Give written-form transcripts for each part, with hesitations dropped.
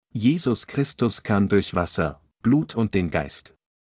Jesus Christus kam durch Wasser, Blut und den Geist.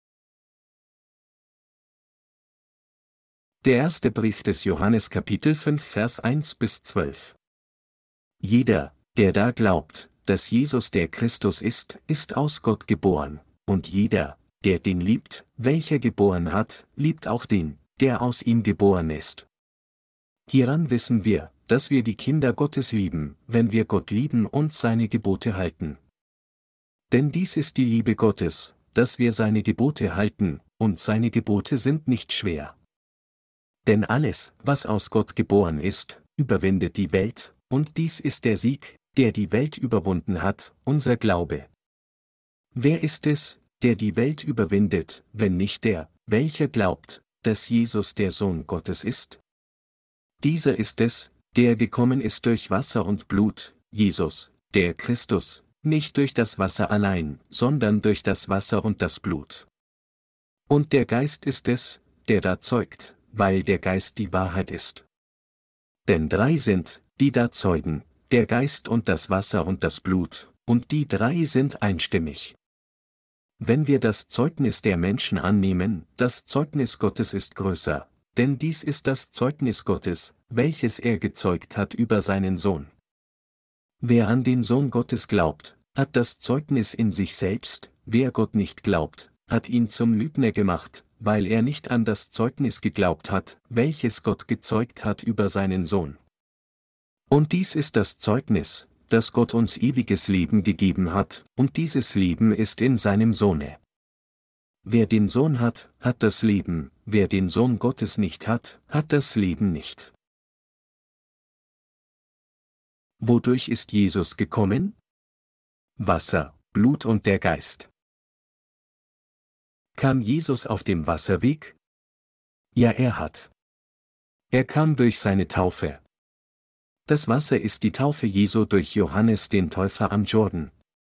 Der erste Brief des Johannes Kapitel 5 Vers 1 bis 12. Jeder, der da glaubt, dass Jesus der Christus ist, ist aus Gott geboren, und jeder, der den liebt, welcher geboren hat, liebt auch den, der aus ihm geboren ist. Hieran wissen wir, dass wir die Kinder Gottes lieben, wenn wir Gott lieben und seine Gebote halten. Denn dies ist die Liebe Gottes, dass wir seine Gebote halten, und seine Gebote sind nicht schwer. Denn alles, was aus Gott geboren ist, überwindet die Welt, und dies ist der Sieg, der die Welt überwunden hat, unser Glaube. Wer ist es, der die Welt überwindet, wenn nicht der, welcher glaubt, dass Jesus der Sohn Gottes ist? Dieser ist es, der gekommen ist durch Wasser und Blut, Jesus, der Christus, nicht durch das Wasser allein, sondern durch das Wasser und das Blut. Und der Geist ist es, der da zeugt, weil der Geist die Wahrheit ist. Denn 3 sind, die da zeugen, der Geist und das Wasser und das Blut, und die 3 sind einstimmig. Wenn wir das Zeugnis der Menschen annehmen, das Zeugnis Gottes ist größer, denn dies ist das Zeugnis Gottes, welches er gezeugt hat über seinen Sohn. Wer an den Sohn Gottes glaubt, hat das Zeugnis in sich selbst, wer Gott nicht glaubt, hat ihn zum Lügner gemacht, weil er nicht an das Zeugnis geglaubt hat, welches Gott gezeugt hat über seinen Sohn. Und dies ist das Zeugnis, dass Gott uns ewiges Leben gegeben hat, und dieses Leben ist in seinem Sohne. Wer den Sohn hat, hat das Leben, wer den Sohn Gottes nicht hat, hat das Leben nicht. Wodurch ist Jesus gekommen? Wasser, Blut und der Geist. Kam Jesus auf dem Wasserweg? Ja, er hat. Er kam durch seine Taufe. Das Wasser ist die Taufe Jesu durch Johannes den Täufer am Jordan.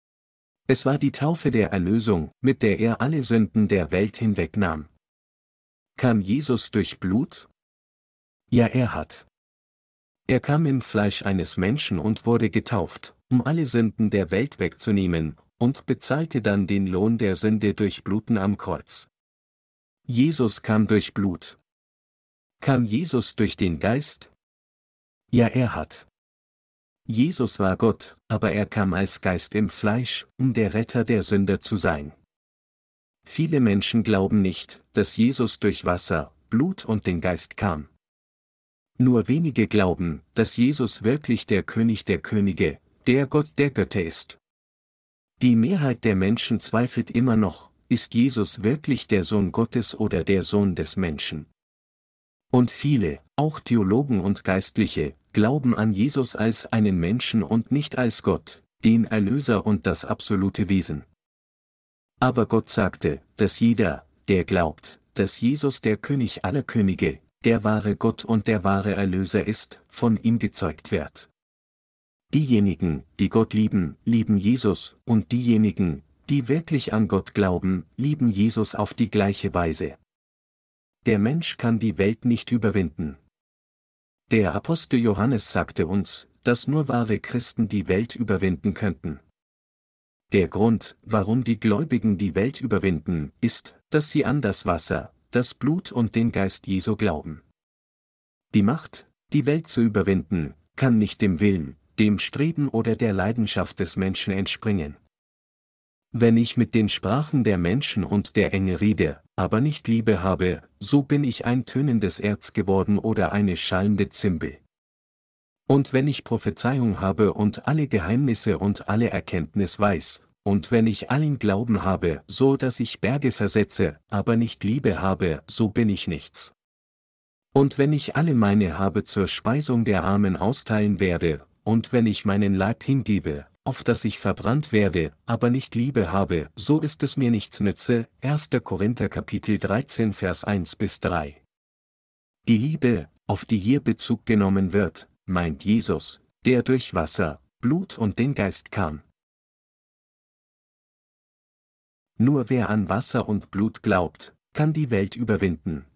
Es war die Taufe der Erlösung, mit der er alle Sünden der Welt hinwegnahm. Kam Jesus durch Blut? Ja, er hat. Er kam im Fleisch eines Menschen und wurde getauft, um alle Sünden der Welt wegzunehmen, und bezahlte dann den Lohn der Sünde durch Bluten am Kreuz. Jesus kam durch Blut. Kam Jesus durch den Geist? Ja, er hat. Jesus war Gott, aber er kam als Geist im Fleisch, um der Retter der Sünder zu sein. Viele Menschen glauben nicht, dass Jesus durch Wasser, Blut und den Geist kam. Nur wenige glauben, dass Jesus wirklich der König der Könige, der Gott der Götter ist. Die Mehrheit der Menschen zweifelt immer noch, ist Jesus wirklich der Sohn Gottes oder der Sohn des Menschen? Und viele, auch Theologen und Geistliche, glauben an Jesus als einen Menschen und nicht als Gott, den Erlöser und das absolute Wesen. Aber Gott sagte, dass jeder, der glaubt, dass Jesus der König aller Könige, der wahre Gott und der wahre Erlöser ist, von ihm gezeugt wird. Diejenigen, die Gott lieben, lieben Jesus, und diejenigen, die wirklich an Gott glauben, lieben Jesus auf die gleiche Weise. Der Mensch kann die Welt nicht überwinden. Der Apostel Johannes sagte uns, dass nur wahre Christen die Welt überwinden könnten. Der Grund, warum die Gläubigen die Welt überwinden, ist, dass sie an das Wasser, das Blut und den Geist Jesu glauben. Die Macht, die Welt zu überwinden, kann nicht dem Willen, dem Streben oder der Leidenschaft des Menschen entspringen. Wenn ich mit den Sprachen der Menschen und der Engel rede, aber nicht Liebe habe, so bin ich ein tönendes Erz geworden oder eine schallende Zimbel. Und wenn ich Prophezeiung habe und alle Geheimnisse und alle Erkenntnis weiß, und wenn ich allen Glauben habe, so dass ich Berge versetze, aber nicht Liebe habe, so bin ich nichts. Und wenn ich alle meine Habe zur Speisung der Armen austeilen werde, und wenn ich meinen Leib hingebe, auf dass ich verbrannt werde, aber nicht Liebe habe, so ist es mir nichts nütze. 1. Korinther Kapitel 13 Vers 1 bis 3. Die Liebe, auf die hier Bezug genommen wird, meint Jesus, der durch Wasser, Blut und den Geist kam. Nur wer an Wasser und Blut glaubt, kann die Welt überwinden.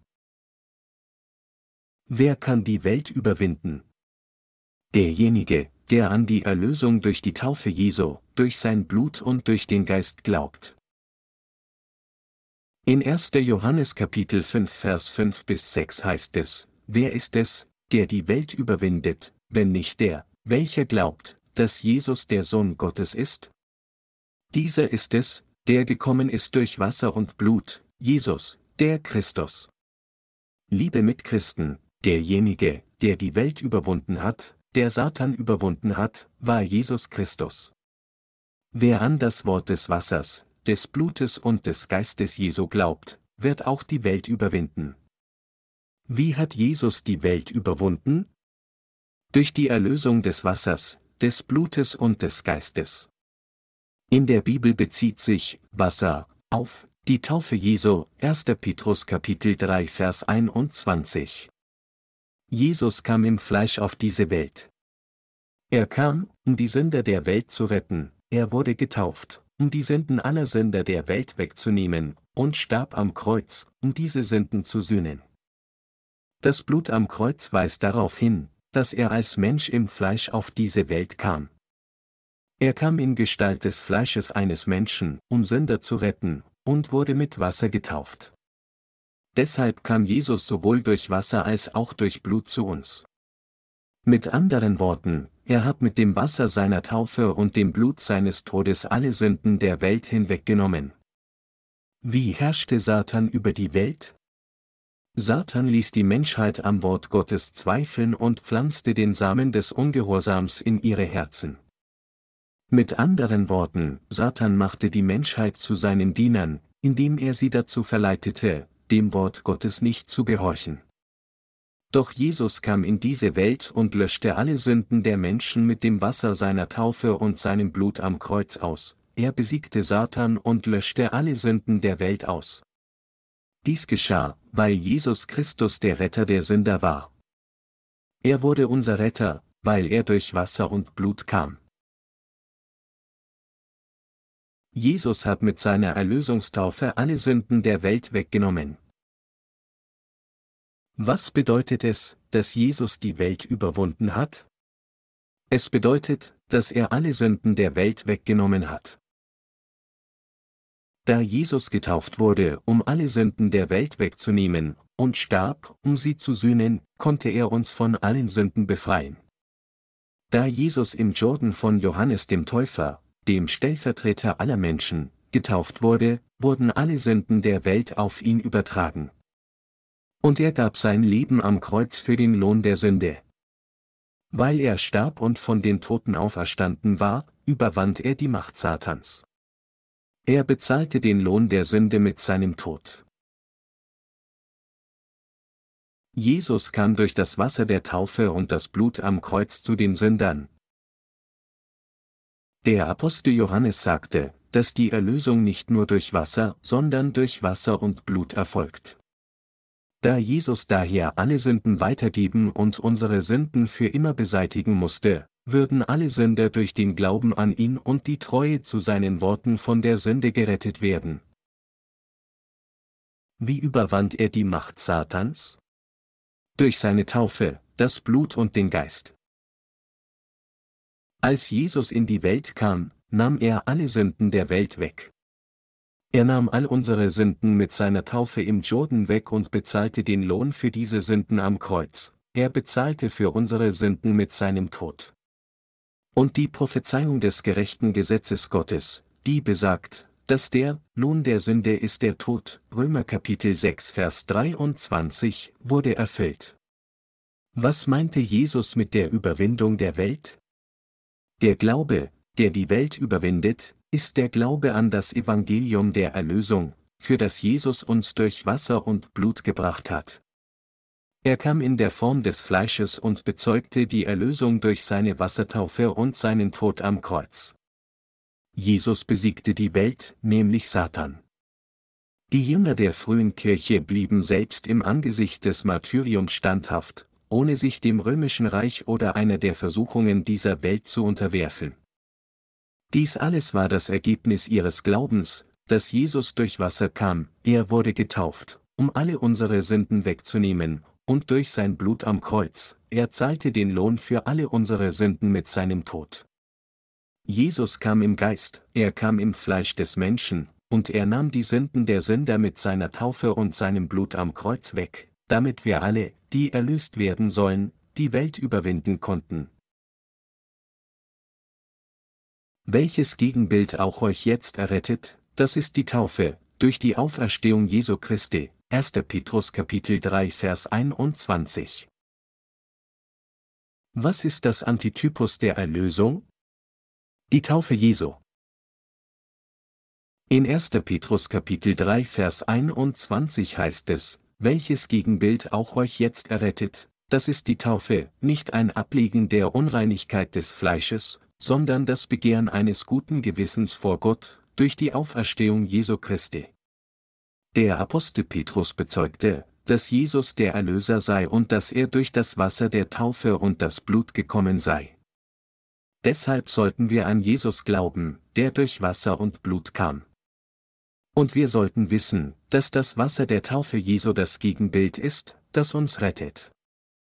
Wer kann die Welt überwinden? Derjenige, der an die Erlösung durch die Taufe Jesu, durch sein Blut und durch den Geist glaubt. In 1. Johannes Kapitel 5 Vers 5 bis 6 heißt es: Wer ist es, der die Welt überwindet, wenn nicht der, welcher glaubt, dass Jesus der Sohn Gottes ist? Dieser ist es, der gekommen ist durch Wasser und Blut, Jesus, der Christus. Liebe Mitchristen, derjenige, der die Welt überwunden hat, der Satan überwunden hat, war Jesus Christus. Wer an das Wort des Wassers, des Blutes und des Geistes Jesu glaubt, wird auch die Welt überwinden. Wie hat Jesus die Welt überwunden? Durch die Erlösung des Wassers, des Blutes und des Geistes. In der Bibel bezieht sich Wasser auf die Taufe Jesu, 1. Petrus Kapitel 3 Vers 21. Jesus kam im Fleisch auf diese Welt. Er kam, um die Sünder der Welt zu retten, er wurde getauft, um die Sünden aller Sünder der Welt wegzunehmen, und starb am Kreuz, um diese Sünden zu sühnen. Das Blut am Kreuz weist darauf hin, dass er als Mensch im Fleisch auf diese Welt kam. Er kam in Gestalt des Fleisches eines Menschen, um Sünder zu retten, und wurde mit Wasser getauft. Deshalb kam Jesus sowohl durch Wasser als auch durch Blut zu uns. Mit anderen Worten, er hat mit dem Wasser seiner Taufe und dem Blut seines Todes alle Sünden der Welt hinweggenommen. Wie herrschte Satan über die Welt? Satan ließ die Menschheit am Wort Gottes zweifeln und pflanzte den Samen des Ungehorsams in ihre Herzen. Mit anderen Worten, Satan machte die Menschheit zu seinen Dienern, indem er sie dazu verleitete, dem Wort Gottes nicht zu gehorchen. Doch Jesus kam in diese Welt und löschte alle Sünden der Menschen mit dem Wasser seiner Taufe und seinem Blut am Kreuz aus. Er besiegte Satan und löschte alle Sünden der Welt aus. Dies geschah, weil Jesus Christus der Retter der Sünder war. Er wurde unser Retter, weil er durch Wasser und Blut kam. Jesus hat mit seiner Erlösungstaufe alle Sünden der Welt weggenommen. Was bedeutet es, dass Jesus die Welt überwunden hat? Es bedeutet, dass er alle Sünden der Welt weggenommen hat. Da Jesus getauft wurde, um alle Sünden der Welt wegzunehmen, und starb, um sie zu sühnen, konnte er uns von allen Sünden befreien. Da Jesus im Jordan von Johannes dem Täufer, dem Stellvertreter aller Menschen, getauft wurde, wurden alle Sünden der Welt auf ihn übertragen. Und er gab sein Leben am Kreuz für den Lohn der Sünde. Weil er starb und von den Toten auferstanden war, überwand er die Macht Satans. Er bezahlte den Lohn der Sünde mit seinem Tod. Jesus kam durch das Wasser der Taufe und das Blut am Kreuz zu den Sündern. Der Apostel Johannes sagte, dass die Erlösung nicht nur durch Wasser, sondern durch Wasser und Blut erfolgt. Da Jesus daher alle Sünden weitergeben und unsere Sünden für immer beseitigen musste, würden alle Sünder durch den Glauben an ihn und die Treue zu seinen Worten von der Sünde gerettet werden. Wie überwand er die Macht Satans? Durch seine Taufe, das Blut und den Geist. Als Jesus in die Welt kam, nahm er alle Sünden der Welt weg. Er nahm all unsere Sünden mit seiner Taufe im Jordan weg und bezahlte den Lohn für diese Sünden am Kreuz. Er bezahlte für unsere Sünden mit seinem Tod. Und die Prophezeiung des gerechten Gesetzes Gottes, die besagt, dass der Lohn der Sünde ist der Tod, Römer Kapitel 6 Vers 23, wurde erfüllt. Was meinte Jesus mit der Überwindung der Welt? Der Glaube, der die Welt überwindet, ist der Glaube an das Evangelium der Erlösung, für das Jesus uns durch Wasser und Blut gebracht hat. Er kam in der Form des Fleisches und bezeugte die Erlösung durch seine Wassertaufe und seinen Tod am Kreuz. Jesus besiegte die Welt, nämlich Satan. Die Jünger der frühen Kirche blieben selbst im Angesicht des Martyriums standhaft, ohne sich dem römischen Reich oder einer der Versuchungen dieser Welt zu unterwerfen. Dies alles war das Ergebnis ihres Glaubens, dass Jesus durch Wasser kam, er wurde getauft, um alle unsere Sünden wegzunehmen, und durch sein Blut am Kreuz, er zahlte den Lohn für alle unsere Sünden mit seinem Tod. Jesus kam im Geist, er kam im Fleisch des Menschen, und er nahm die Sünden der Sünder mit seiner Taufe und seinem Blut am Kreuz weg, damit wir alle, die erlöst werden sollen, die Welt überwinden konnten. Welches Gegenbild auch euch jetzt errettet, das ist die Taufe, durch die Auferstehung Jesu Christi. 1. Petrus Kapitel 3 Vers 21. Was ist das Antitypus der Erlösung? Die Taufe Jesu. In 1. Petrus Kapitel 3 Vers 21 heißt es, welches Gegenbild auch euch jetzt errettet, das ist die Taufe, nicht ein Ablegen der Unreinigkeit des Fleisches, sondern das Begehren eines guten Gewissens vor Gott, durch die Auferstehung Jesu Christi. Der Apostel Petrus bezeugte, dass Jesus der Erlöser sei und dass er durch das Wasser der Taufe und das Blut gekommen sei. Deshalb sollten wir an Jesus glauben, der durch Wasser und Blut kam. Und wir sollten wissen, dass das Wasser der Taufe Jesu das Gegenbild ist, das uns rettet.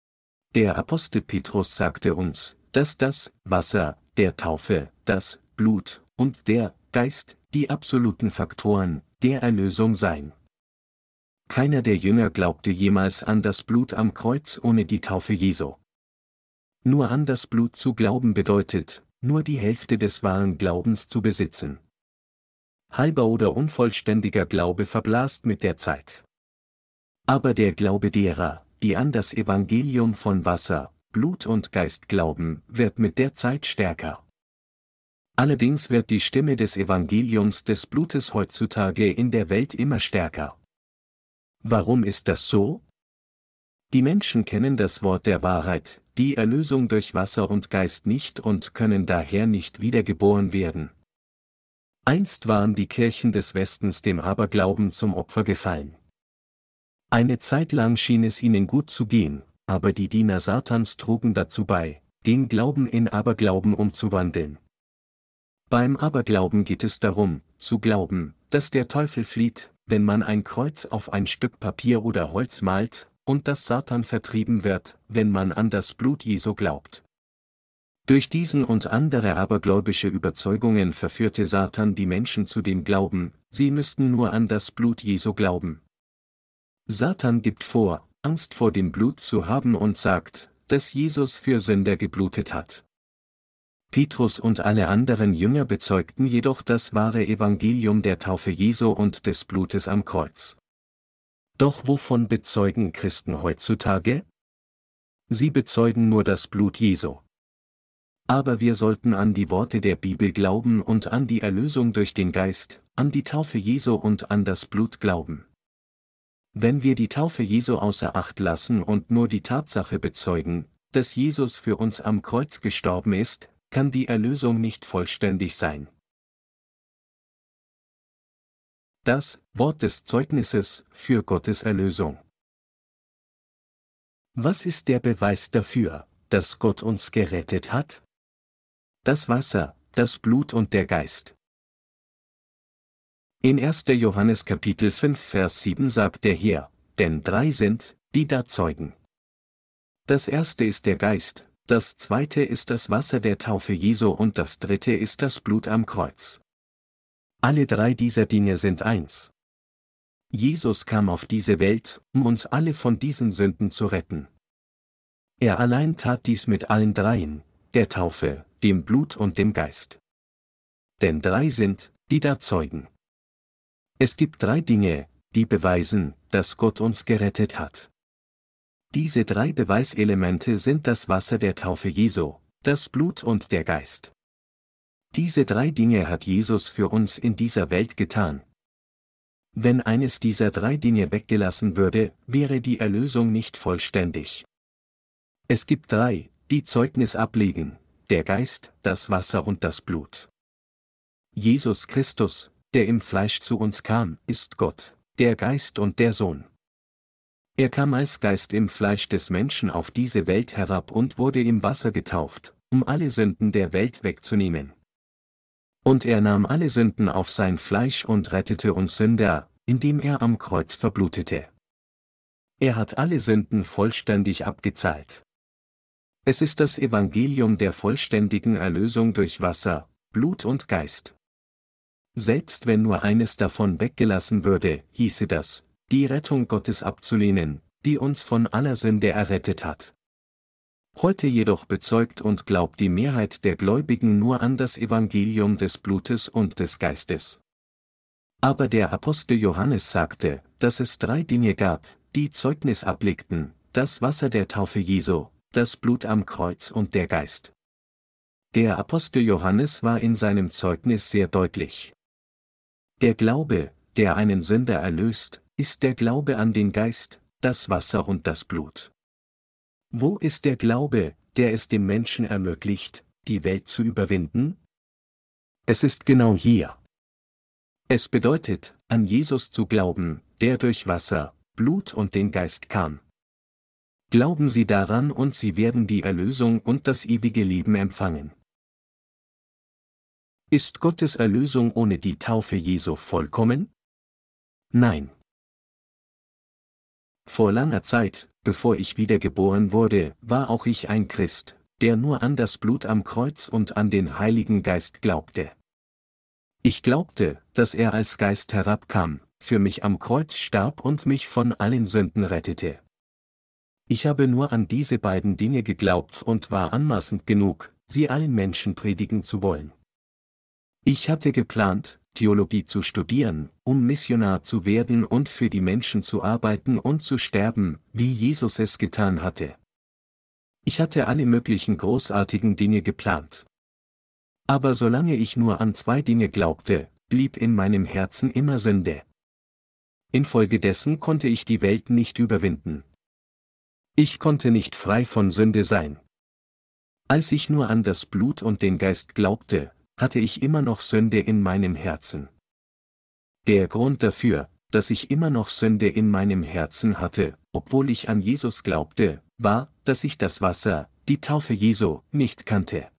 Der Apostel Petrus sagte uns, dass das Wasser, der Taufe, das Blut und der Geist die absoluten Faktoren der Erlösung seien. Keiner der Jünger glaubte jemals an das Blut am Kreuz ohne die Taufe Jesu. Nur an das Blut zu glauben bedeutet, nur die Hälfte des wahren Glaubens zu besitzen. Halber oder unvollständiger Glaube verblasst mit der Zeit. Aber der Glaube derer, die an das Evangelium von Wasser, Blut und Geist glauben, wird mit der Zeit stärker. Allerdings wird die Stimme des Evangeliums des Blutes heutzutage in der Welt immer stärker. Warum ist das so? Die Menschen kennen das Wort der Wahrheit, die Erlösung durch Wasser und Geist nicht und können daher nicht wiedergeboren werden. Einst waren die Kirchen des Westens dem Aberglauben zum Opfer gefallen. Eine Zeit lang schien es ihnen gut zu gehen, aber die Diener Satans trugen dazu bei, den Glauben in Aberglauben umzuwandeln. Beim Aberglauben geht es darum, zu glauben, dass der Teufel flieht, wenn man ein Kreuz auf ein Stück Papier oder Holz malt, und dass Satan vertrieben wird, wenn man an das Blut Jesu glaubt. Durch diesen und andere abergläubische Überzeugungen verführte Satan die Menschen zu dem Glauben, sie müssten nur an das Blut Jesu glauben. Satan gibt vor, Angst vor dem Blut zu haben und sagt, dass Jesus für Sünder geblutet hat. Petrus und alle anderen Jünger bezeugten jedoch das wahre Evangelium der Taufe Jesu und des Blutes am Kreuz. Doch wovon bezeugen Christen heutzutage? Sie bezeugen nur das Blut Jesu. Aber wir sollten an die Worte der Bibel glauben und an die Erlösung durch den Geist, an die Taufe Jesu und an das Blut glauben. Wenn wir die Taufe Jesu außer Acht lassen und nur die Tatsache bezeugen, dass Jesus für uns am Kreuz gestorben ist, kann die Erlösung nicht vollständig sein. Das Wort des Zeugnisses für Gottes Erlösung. Was ist der Beweis dafür, dass Gott uns gerettet hat? Das Wasser, das Blut und der Geist. In 1. Johannes Kapitel 5 Vers 7 sagt der Herr, denn 3 sind, die da zeugen. Das erste ist der Geist, das zweite ist das Wasser der Taufe Jesu und das dritte ist das Blut am Kreuz. Alle 3 dieser Dinge sind eins. Jesus kam auf diese Welt, um uns alle von diesen Sünden zu retten. Er allein tat dies mit allen 3, der Taufe, dem Blut und dem Geist. Denn 3 sind, die da zeugen. Es gibt 3 Dinge, die beweisen, dass Gott uns gerettet hat. Diese 3 Beweiselemente sind das Wasser der Taufe Jesu, das Blut und der Geist. Diese 3 Dinge hat Jesus für uns in dieser Welt getan. Wenn eines dieser 3 Dinge weggelassen würde, wäre die Erlösung nicht vollständig. Es gibt 3, die Zeugnis ablegen, der Geist, das Wasser und das Blut. Jesus Christus, der im Fleisch zu uns kam, ist Gott, der Geist und der Sohn. Er kam als Geist im Fleisch des Menschen auf diese Welt herab und wurde im Wasser getauft, um alle Sünden der Welt wegzunehmen. Und er nahm alle Sünden auf sein Fleisch und rettete uns Sünder, indem er am Kreuz verblutete. Er hat alle Sünden vollständig abgezahlt. Es ist das Evangelium der vollständigen Erlösung durch Wasser, Blut und Geist. Selbst wenn nur eines davon weggelassen würde, hieße das, die Rettung Gottes abzulehnen, die uns von aller Sünde errettet hat. Heute jedoch bezeugt und glaubt die Mehrheit der Gläubigen nur an das Evangelium des Blutes und des Geistes. Aber der Apostel Johannes sagte, dass es 3 Dinge gab, die Zeugnis ablegten: das Wasser der Taufe Jesu, das Blut am Kreuz und der Geist. Der Apostel Johannes war in seinem Zeugnis sehr deutlich. Der Glaube, der einen Sünder erlöst, ist der Glaube an den Geist, das Wasser und das Blut. Wo ist der Glaube, der es dem Menschen ermöglicht, die Welt zu überwinden? Es ist genau hier. Es bedeutet, an Jesus zu glauben, der durch Wasser, Blut und den Geist kam. Glauben Sie daran und Sie werden die Erlösung und das ewige Leben empfangen. Ist Gottes Erlösung ohne die Taufe Jesu vollkommen? Nein. Vor langer Zeit, bevor ich wiedergeboren wurde, war auch ich ein Christ, der nur an das Blut am Kreuz und an den Heiligen Geist glaubte. Ich glaubte, dass er als Geist herabkam, für mich am Kreuz starb und mich von allen Sünden rettete. Ich habe nur an diese beiden Dinge geglaubt und war anmaßend genug, sie allen Menschen predigen zu wollen. Ich hatte geplant, Theologie zu studieren, um Missionar zu werden und für die Menschen zu arbeiten und zu sterben, wie Jesus es getan hatte. Ich hatte alle möglichen großartigen Dinge geplant. Aber solange ich nur an 2 Dinge glaubte, blieb in meinem Herzen immer Sünde. Infolgedessen konnte ich die Welt nicht überwinden. Ich konnte nicht frei von Sünde sein. Als ich nur an das Blut und den Geist glaubte, hatte ich immer noch Sünde in meinem Herzen. Der Grund dafür, dass ich immer noch Sünde in meinem Herzen hatte, obwohl ich an Jesus glaubte, war, dass ich das Wasser, die Taufe Jesu, nicht kannte.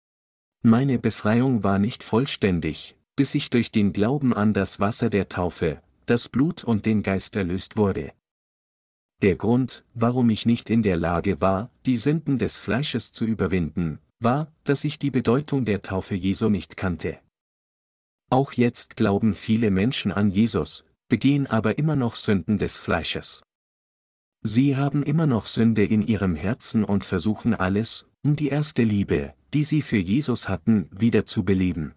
Meine Befreiung war nicht vollständig, bis ich durch den Glauben an das Wasser der Taufe, das Blut und den Geist erlöst wurde. Der Grund, warum ich nicht in der Lage war, die Sünden des Fleisches zu überwinden, war, dass ich die Bedeutung der Taufe Jesu nicht kannte. Auch jetzt glauben viele Menschen an Jesus, begehen aber immer noch Sünden des Fleisches. Sie haben immer noch Sünde in ihrem Herzen und versuchen alles, um die erste Liebe, die sie für Jesus hatten, wieder zu beleben.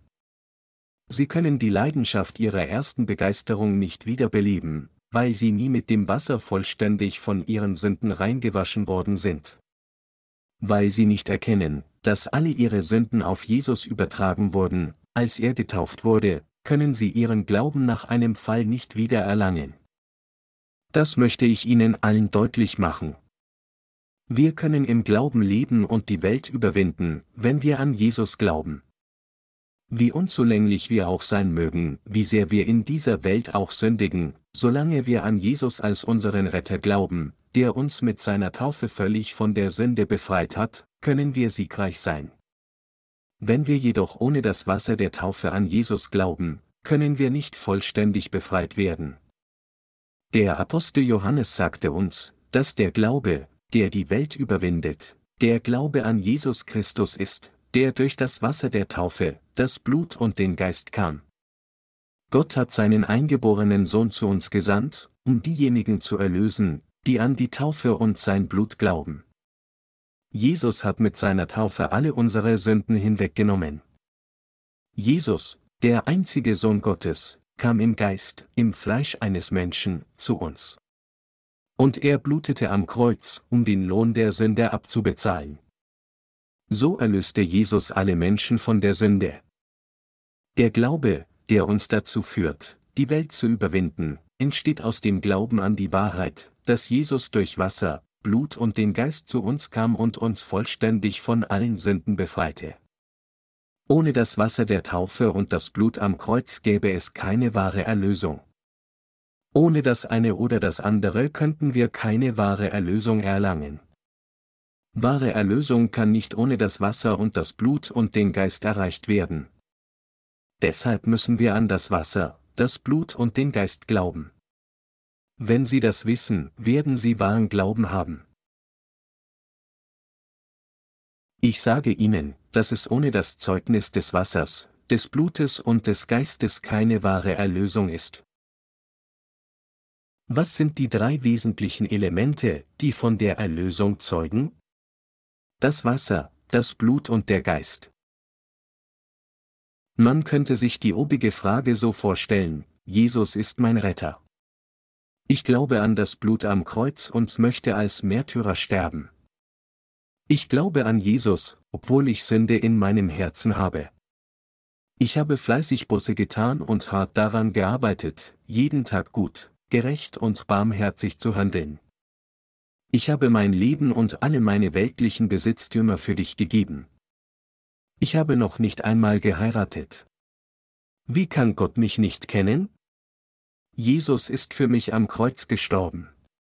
Sie können die Leidenschaft ihrer ersten Begeisterung nicht wiederbeleben, weil sie nie mit dem Wasser vollständig von ihren Sünden reingewaschen worden sind. Weil sie nicht erkennen, dass alle ihre Sünden auf Jesus übertragen wurden, als er getauft wurde, können sie ihren Glauben nach einem Fall nicht wieder erlangen. Das möchte ich Ihnen allen deutlich machen. Wir können im Glauben leben und die Welt überwinden, wenn wir an Jesus glauben. Wie unzulänglich wir auch sein mögen, wie sehr wir in dieser Welt auch sündigen, solange wir an Jesus als unseren Retter glauben, der uns mit seiner Taufe völlig von der Sünde befreit hat, können wir siegreich sein. Wenn wir jedoch ohne das Wasser der Taufe an Jesus glauben, können wir nicht vollständig befreit werden. Der Apostel Johannes sagte uns, dass der Glaube, der die Welt überwindet, der Glaube an Jesus Christus ist, der durch das Wasser der Taufe, das Blut und den Geist kam. Gott hat seinen eingeborenen Sohn zu uns gesandt, um diejenigen zu erlösen, die an die Taufe und sein Blut glauben. Jesus hat mit seiner Taufe alle unsere Sünden hinweggenommen. Jesus, der einzige Sohn Gottes, kam im Geist, im Fleisch eines Menschen, zu uns. Und er blutete am Kreuz, um den Lohn der Sünde abzubezahlen. So erlöste Jesus alle Menschen von der Sünde. Der Glaube, der uns dazu führt, die Welt zu überwinden, entsteht aus dem Glauben an die Wahrheit, dass Jesus durch Wasser, Blut und den Geist zu uns kam und uns vollständig von allen Sünden befreite. Ohne das Wasser der Taufe und das Blut am Kreuz gäbe es keine wahre Erlösung. Ohne das eine oder das andere könnten wir keine wahre Erlösung erlangen. Wahre Erlösung kann nicht ohne das Wasser und das Blut und den Geist erreicht werden. Deshalb müssen wir an das Wasser, das Blut und den Geist glauben. Wenn Sie das wissen, werden Sie wahren Glauben haben. Ich sage ihnen, dass es ohne das Zeugnis des Wassers, des Blutes und des Geistes keine wahre Erlösung ist. Was sind die drei wesentlichen Elemente, die von der Erlösung zeugen? Das Wasser, das Blut und der Geist. Man könnte sich die obige Frage so vorstellen: Jesus ist mein Retter. Ich glaube an das Blut am Kreuz und möchte als Märtyrer sterben. Ich glaube an Jesus, obwohl ich Sünde in meinem Herzen habe. Ich habe fleißig Buße getan und hart daran gearbeitet, jeden Tag gut, gerecht und barmherzig zu handeln. Ich habe mein Leben und alle meine weltlichen Besitztümer für dich gegeben. Ich habe noch nicht einmal geheiratet. Wie kann Gott mich nicht kennen? Jesus ist für mich am Kreuz gestorben.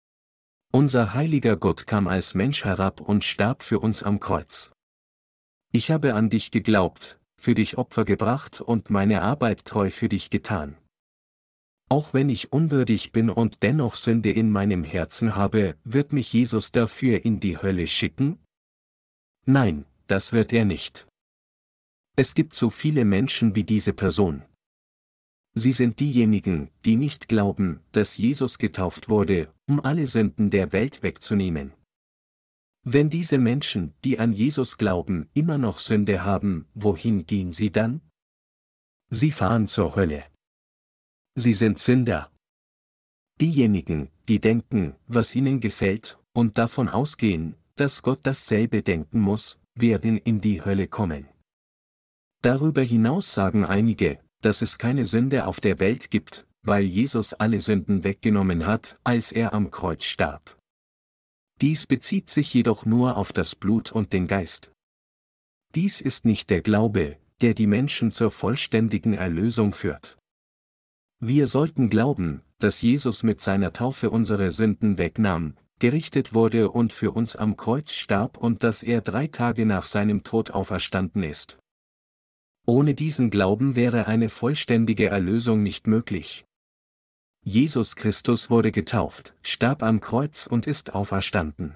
Unser heiliger Gott kam als Mensch herab und starb für uns am Kreuz. Ich habe an dich geglaubt, für dich Opfer gebracht und meine Arbeit treu für dich getan. Auch wenn ich unwürdig bin und dennoch Sünde in meinem Herzen habe, wird mich Jesus dafür in die Hölle schicken? Nein, das wird er nicht. Es gibt so viele Menschen wie diese Person. Sie sind diejenigen, die nicht glauben, dass Jesus getauft wurde, um alle Sünden der Welt wegzunehmen. Wenn diese Menschen, die an Jesus glauben, immer noch Sünde haben, wohin gehen sie dann? Sie fahren zur Hölle. Sie sind Sünder. Diejenigen, die denken, was ihnen gefällt, und davon ausgehen, dass Gott dasselbe denken muss, werden in die Hölle kommen. Darüber hinaus sagen einige, dass es keine Sünde auf der Welt gibt, weil Jesus alle Sünden weggenommen hat, als er am Kreuz starb. Dies bezieht sich jedoch nur auf das Blut und den Geist. Dies ist nicht der Glaube, der die Menschen zur vollständigen Erlösung führt. Wir sollten glauben, dass Jesus mit seiner Taufe unsere Sünden wegnahm, gerichtet wurde und für uns am Kreuz starb und dass er 3 Tage nach seinem Tod auferstanden ist. Ohne diesen Glauben wäre eine vollständige Erlösung nicht möglich. Jesus Christus wurde getauft, starb am Kreuz und ist auferstanden.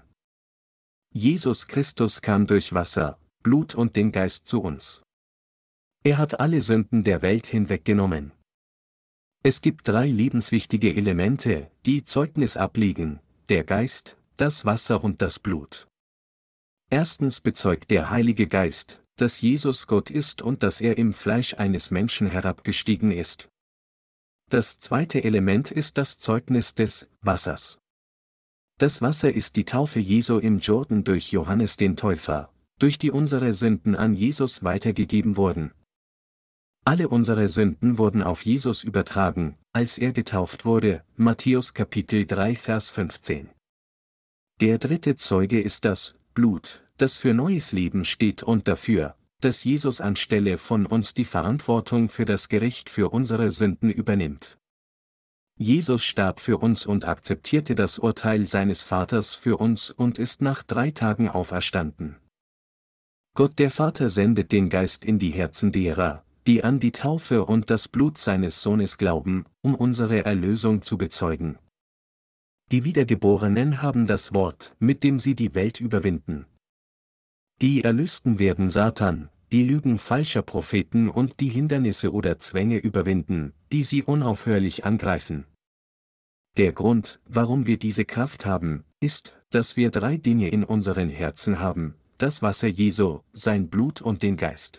Jesus Christus kam durch Wasser, Blut und den Geist zu uns. Er hat alle Sünden der Welt hinweggenommen. Es gibt 3 lebenswichtige Elemente, die Zeugnis ablegen: der Geist, das Wasser und das Blut. Erstens bezeugt der Heilige Geist, dass Jesus Gott ist und dass er im Fleisch eines Menschen herabgestiegen ist. Das zweite Element ist das Zeugnis des Wassers. Das Wasser ist die Taufe Jesu im Jordan durch Johannes den Täufer, durch die unsere Sünden an Jesus weitergegeben wurden. Alle unsere Sünden wurden auf Jesus übertragen, als er getauft wurde, Matthäus Kapitel 3 Vers 15. Der dritte Zeuge ist das Blut, das für neues Leben steht und dafür, dass Jesus anstelle von uns die Verantwortung für das Gericht für unsere Sünden übernimmt. Jesus starb für uns und akzeptierte das Urteil seines Vaters für uns und ist nach 3 Tagen auferstanden. Gott der Vater sendet den Geist in die Herzen derer, die an die Taufe und das Blut seines Sohnes glauben, um unsere Erlösung zu bezeugen. Die Wiedergeborenen haben das Wort, mit dem sie die Welt überwinden. Die Erlösten werden Satan, die Lügen falscher Propheten und die Hindernisse oder Zwänge überwinden, die sie unaufhörlich angreifen. Der Grund, warum wir diese Kraft haben, ist, dass wir 3 Dinge in unseren Herzen haben: das Wasser Jesu, sein Blut und den Geist.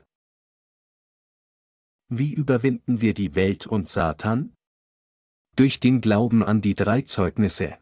Wie überwinden wir die Welt und Satan? Durch den Glauben an die 3 Zeugnisse.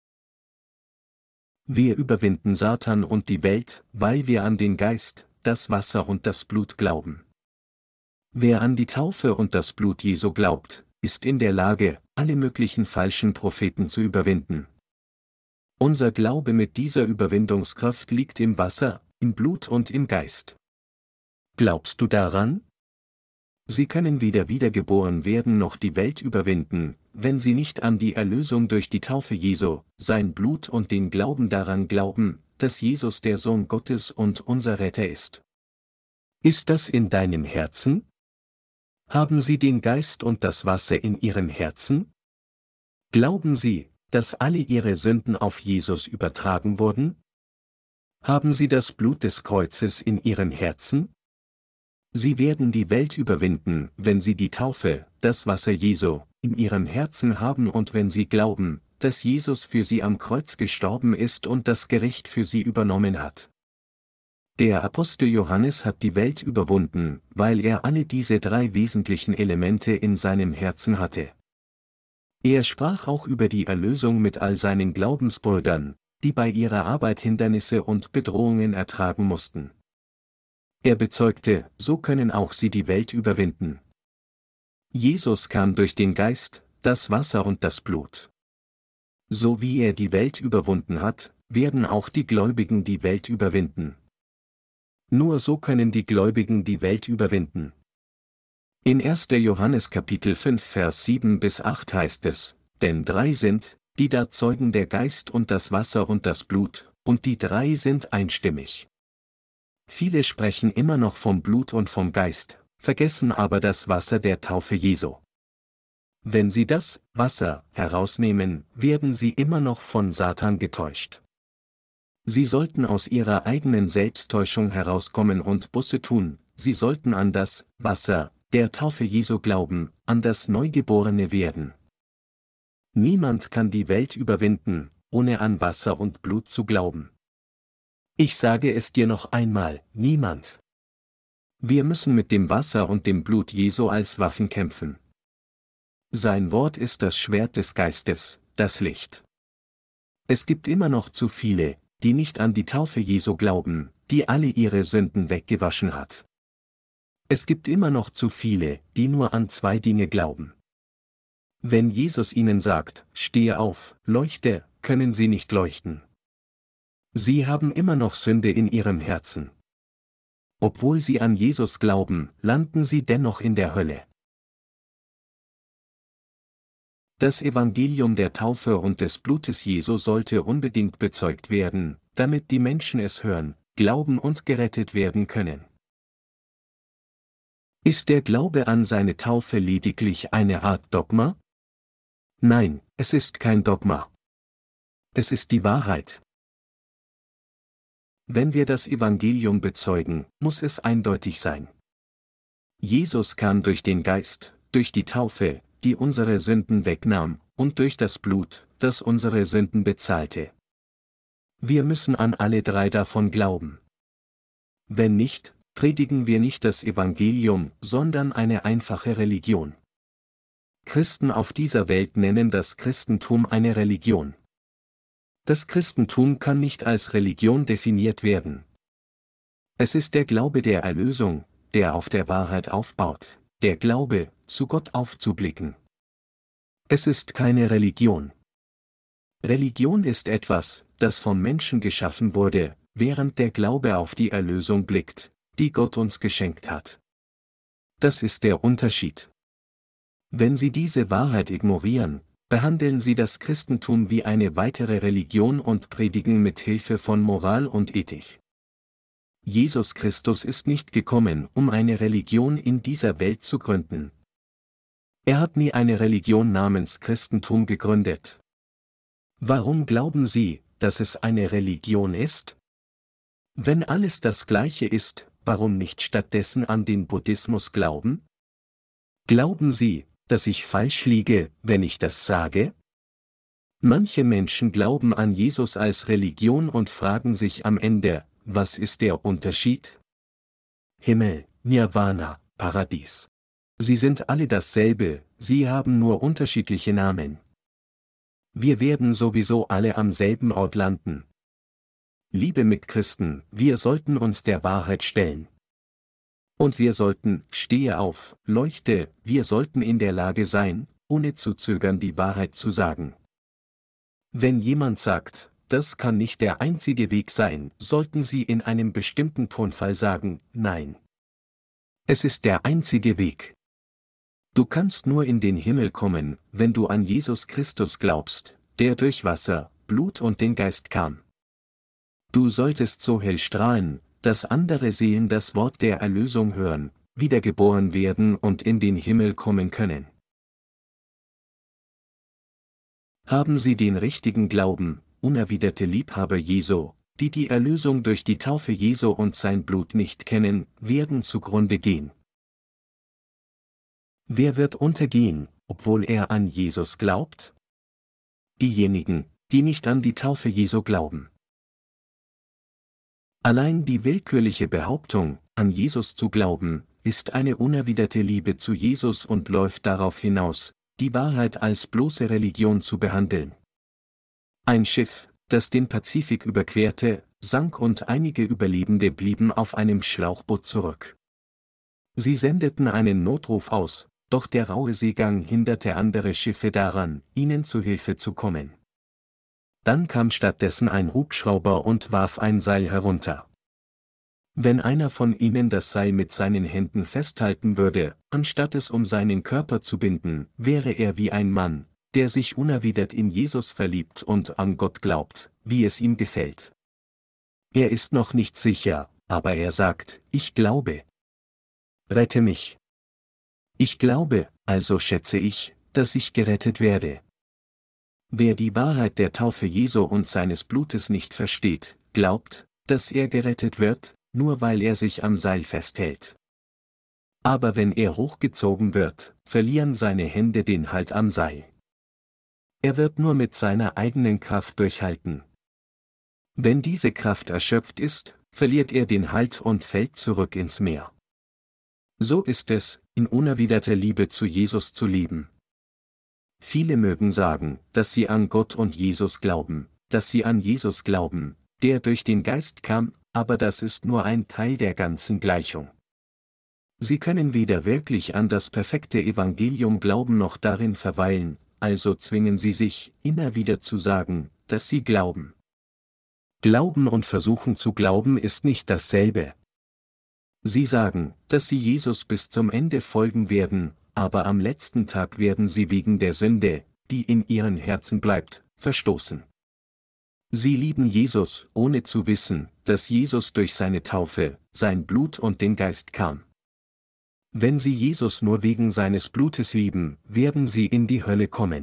Wir überwinden Satan und die Welt, weil wir an den Geist, das Wasser und das Blut glauben. Wer an die Taufe und das Blut Jesu glaubt, ist in der Lage, alle möglichen falschen Propheten zu überwinden. Unser Glaube mit dieser Überwindungskraft liegt im Wasser, im Blut und im Geist. Glaubst du daran? Sie können weder wiedergeboren werden noch die Welt überwinden, wenn sie nicht an die Erlösung durch die Taufe Jesu, sein Blut und den Glauben daran glauben, dass Jesus der Sohn Gottes und unser Retter ist. Ist das in deinem Herzen? Haben Sie den Geist und das Wasser in Ihrem Herzen? Glauben Sie, dass alle Ihre Sünden auf Jesus übertragen wurden? Haben Sie das Blut des Kreuzes in Ihren Herzen? Sie werden die Welt überwinden, wenn Sie die Taufe, das Wasser Jesu, in Ihrem Herzen haben und wenn Sie glauben, dass Jesus für Sie am Kreuz gestorben ist und das Gericht für Sie übernommen hat. Der Apostel Johannes hat die Welt überwunden, weil er alle diese drei wesentlichen Elemente in seinem Herzen hatte. Er sprach auch über die Erlösung mit all seinen Glaubensbrüdern, die bei ihrer Arbeit Hindernisse und Bedrohungen ertragen mussten. Er bezeugte, so können auch sie die Welt überwinden. Jesus kam durch den Geist, das Wasser und das Blut. So wie er die Welt überwunden hat, werden auch die Gläubigen die Welt überwinden. Nur so können die Gläubigen die Welt überwinden. In 1. Johannes Kapitel 5 Vers 7 bis 8 heißt es, denn drei sind, die da zeugen der Geist und das Wasser und das Blut, und die drei sind einstimmig. Viele sprechen immer noch vom Blut und vom Geist, vergessen aber das Wasser der Taufe Jesu. Wenn sie das Wasser herausnehmen, werden sie immer noch von Satan getäuscht. Sie sollten aus ihrer eigenen Selbsttäuschung herauskommen und Buße tun, sie sollten an das Wasser der Taufe Jesu glauben, an das Neugeborene werden. Niemand kann die Welt überwinden, ohne an Wasser und Blut zu glauben. Ich sage es dir noch einmal, niemand. Wir müssen mit dem Wasser und dem Blut Jesu als Waffen kämpfen. Sein Wort ist das Schwert des Geistes, das Licht. Es gibt immer noch zu viele, die nicht an die Taufe Jesu glauben, die alle ihre Sünden weggewaschen hat. Es gibt immer noch zu viele, die nur an zwei Dinge glauben. Wenn Jesus ihnen sagt, stehe auf, leuchte, können sie nicht leuchten. Sie haben immer noch Sünde in ihrem Herzen. Obwohl sie an Jesus glauben, landen sie dennoch in der Hölle. Das Evangelium der Taufe und des Blutes Jesu sollte unbedingt bezeugt werden, damit die Menschen es hören, glauben und gerettet werden können. Ist der Glaube an seine Taufe lediglich eine Art Dogma? Nein, es ist kein Dogma. Es ist die Wahrheit. Wenn wir das Evangelium bezeugen, muss es eindeutig sein. Jesus kam durch den Geist, durch die Taufe, die unsere Sünden wegnahm, und durch das Blut, das unsere Sünden bezahlte. Wir müssen an alle drei davon glauben. Wenn nicht, predigen wir nicht das Evangelium, sondern eine einfache Religion. Christen auf dieser Welt nennen das Christentum eine Religion. Das Christentum kann nicht als Religion definiert werden. Es ist der Glaube der Erlösung, der auf der Wahrheit aufbaut, der Glaube, zu Gott aufzublicken. Es ist keine Religion. Religion ist etwas, das vom Menschen geschaffen wurde, während der Glaube auf die Erlösung blickt, die Gott uns geschenkt hat. Das ist der Unterschied. Wenn Sie diese Wahrheit ignorieren, behandeln Sie das Christentum wie eine weitere Religion und predigen mit Hilfe von Moral und Ethik. Jesus Christus ist nicht gekommen, um eine Religion in dieser Welt zu gründen. Er hat nie eine Religion namens Christentum gegründet. Warum glauben Sie, dass es eine Religion ist? Wenn alles das Gleiche ist, warum nicht stattdessen an den Buddhismus glauben? Glauben Sie, dass ich falsch liege, wenn ich das sage? Manche Menschen glauben an Jesus als Religion und fragen sich am Ende, was ist der Unterschied? Himmel, Nirvana, Paradies. Sie sind alle dasselbe, sie haben nur unterschiedliche Namen. Wir werden sowieso alle am selben Ort landen. Liebe Mitchristen, wir sollten uns der Wahrheit stellen. Und wir sollten, stehe auf, leuchte, wir sollten in der Lage sein, ohne zu zögern die Wahrheit zu sagen. Wenn jemand sagt, das kann nicht der einzige Weg sein, sollten Sie in einem bestimmten Tonfall sagen, nein. Es ist der einzige Weg. Du kannst nur in den Himmel kommen, wenn du an Jesus Christus glaubst, der durch Wasser, Blut und den Geist kam. Du solltest so hell strahlen, dass andere Seelen das Wort der Erlösung hören, wiedergeboren werden und in den Himmel kommen können. Haben Sie den richtigen Glauben, unerwiderte Liebhaber Jesu, die die Erlösung durch die Taufe Jesu und sein Blut nicht kennen, werden zugrunde gehen. Wer wird untergehen, obwohl er an Jesus glaubt? Diejenigen, die nicht an die Taufe Jesu glauben. Allein die willkürliche Behauptung, an Jesus zu glauben, ist eine unerwiderte Liebe zu Jesus und läuft darauf hinaus, die Wahrheit als bloße Religion zu behandeln. Ein Schiff, das den Pazifik überquerte, sank und einige Überlebende blieben auf einem Schlauchboot zurück. Sie sendeten einen Notruf aus, doch der raue Seegang hinderte andere Schiffe daran, ihnen zu Hilfe zu kommen. Dann kam stattdessen ein Hubschrauber und warf ein Seil herunter. Wenn einer von ihnen das Seil mit seinen Händen festhalten würde, anstatt es um seinen Körper zu binden, wäre er wie ein Mann, der sich unerwidert in Jesus verliebt und an Gott glaubt, wie es ihm gefällt. Er ist noch nicht sicher, aber er sagt, ich glaube. Rette mich. Ich glaube, also schätze ich, dass ich gerettet werde. Wer die Wahrheit der Taufe Jesu und seines Blutes nicht versteht, glaubt, dass er gerettet wird, nur weil er sich am Seil festhält. Aber wenn er hochgezogen wird, verlieren seine Hände den Halt am Seil. Er wird nur mit seiner eigenen Kraft durchhalten. Wenn diese Kraft erschöpft ist, verliert er den Halt und fällt zurück ins Meer. So ist es, in unerwiderter Liebe zu Jesus zu leben. Viele mögen sagen, dass sie an Gott und Jesus glauben, dass sie an Jesus glauben, der durch den Geist kam, aber das ist nur ein Teil der ganzen Gleichung. Sie können weder wirklich an das perfekte Evangelium glauben noch darin verweilen, also zwingen sie sich, immer wieder zu sagen, dass sie glauben. Glauben und versuchen zu glauben ist nicht dasselbe. Sie sagen, dass sie Jesus bis zum Ende folgen werden, aber am letzten Tag werden sie wegen der Sünde, die in ihren Herzen bleibt, verstoßen. Sie lieben Jesus, ohne zu wissen, dass Jesus durch seine Taufe, sein Blut und den Geist kam. Wenn sie Jesus nur wegen seines Blutes lieben, werden sie in die Hölle kommen.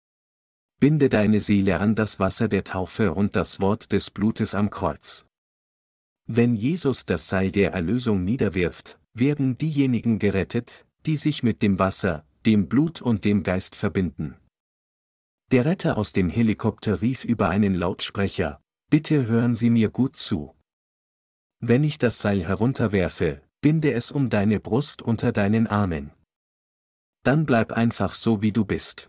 Binde deine Seele an das Wasser der Taufe und das Wort des Blutes am Kreuz. Wenn Jesus das Seil der Erlösung niederwirft, werden diejenigen gerettet, die sich mit dem Wasser, dem Blut und dem Geist verbinden. Der Retter aus dem Helikopter rief über einen Lautsprecher, bitte hören Sie mir gut zu. Wenn ich das Seil herunterwerfe, binde es um deine Brust unter deinen Armen. Dann bleib einfach so wie du bist.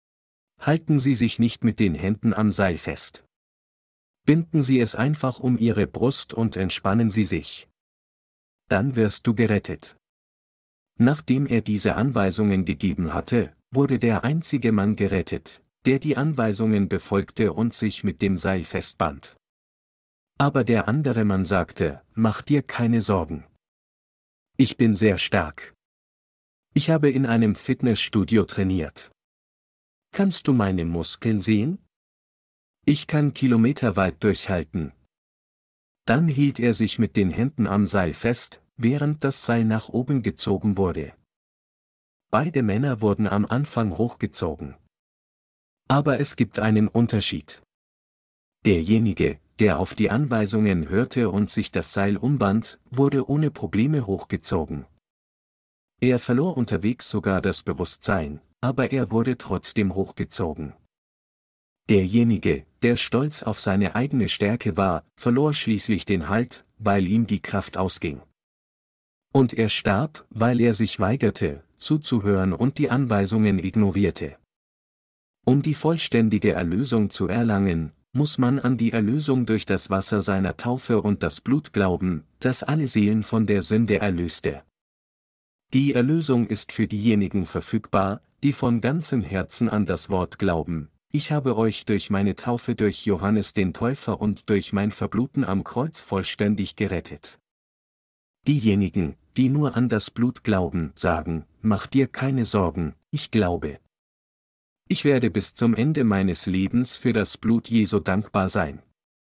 Halten Sie sich nicht mit den Händen am Seil fest. Binden Sie es einfach um Ihre Brust und entspannen Sie sich. Dann wirst du gerettet. Nachdem er diese Anweisungen gegeben hatte, wurde der einzige Mann gerettet, der die Anweisungen befolgte und sich mit dem Seil festband. Aber der andere Mann sagte, mach dir keine Sorgen. Ich bin sehr stark. Ich habe in einem Fitnessstudio trainiert. Kannst du meine Muskeln sehen? Ich kann kilometerweit durchhalten. Dann hielt er sich mit den Händen am Seil fest, während das Seil nach oben gezogen wurde. Beide Männer wurden am Anfang hochgezogen. Aber es gibt einen Unterschied. Derjenige, der auf die Anweisungen hörte und sich das Seil umband, wurde ohne Probleme hochgezogen. Er verlor unterwegs sogar das Bewusstsein, aber er wurde trotzdem hochgezogen. Derjenige, der stolz auf seine eigene Stärke war, verlor schließlich den Halt, weil ihm die Kraft ausging. Und er starb, weil er sich weigerte, zuzuhören und die Anweisungen ignorierte. Um die vollständige Erlösung zu erlangen, muss man an die Erlösung durch das Wasser seiner Taufe und das Blut glauben, das alle Seelen von der Sünde erlöste. Die Erlösung ist für diejenigen verfügbar, die von ganzem Herzen an das Wort glauben. Ich habe euch durch meine Taufe durch Johannes den Täufer und durch mein Verbluten am Kreuz vollständig gerettet. Diejenigen, die nur an das Blut glauben, sagen, mach dir keine Sorgen, ich glaube. Ich werde bis zum Ende meines Lebens für das Blut Jesu dankbar sein.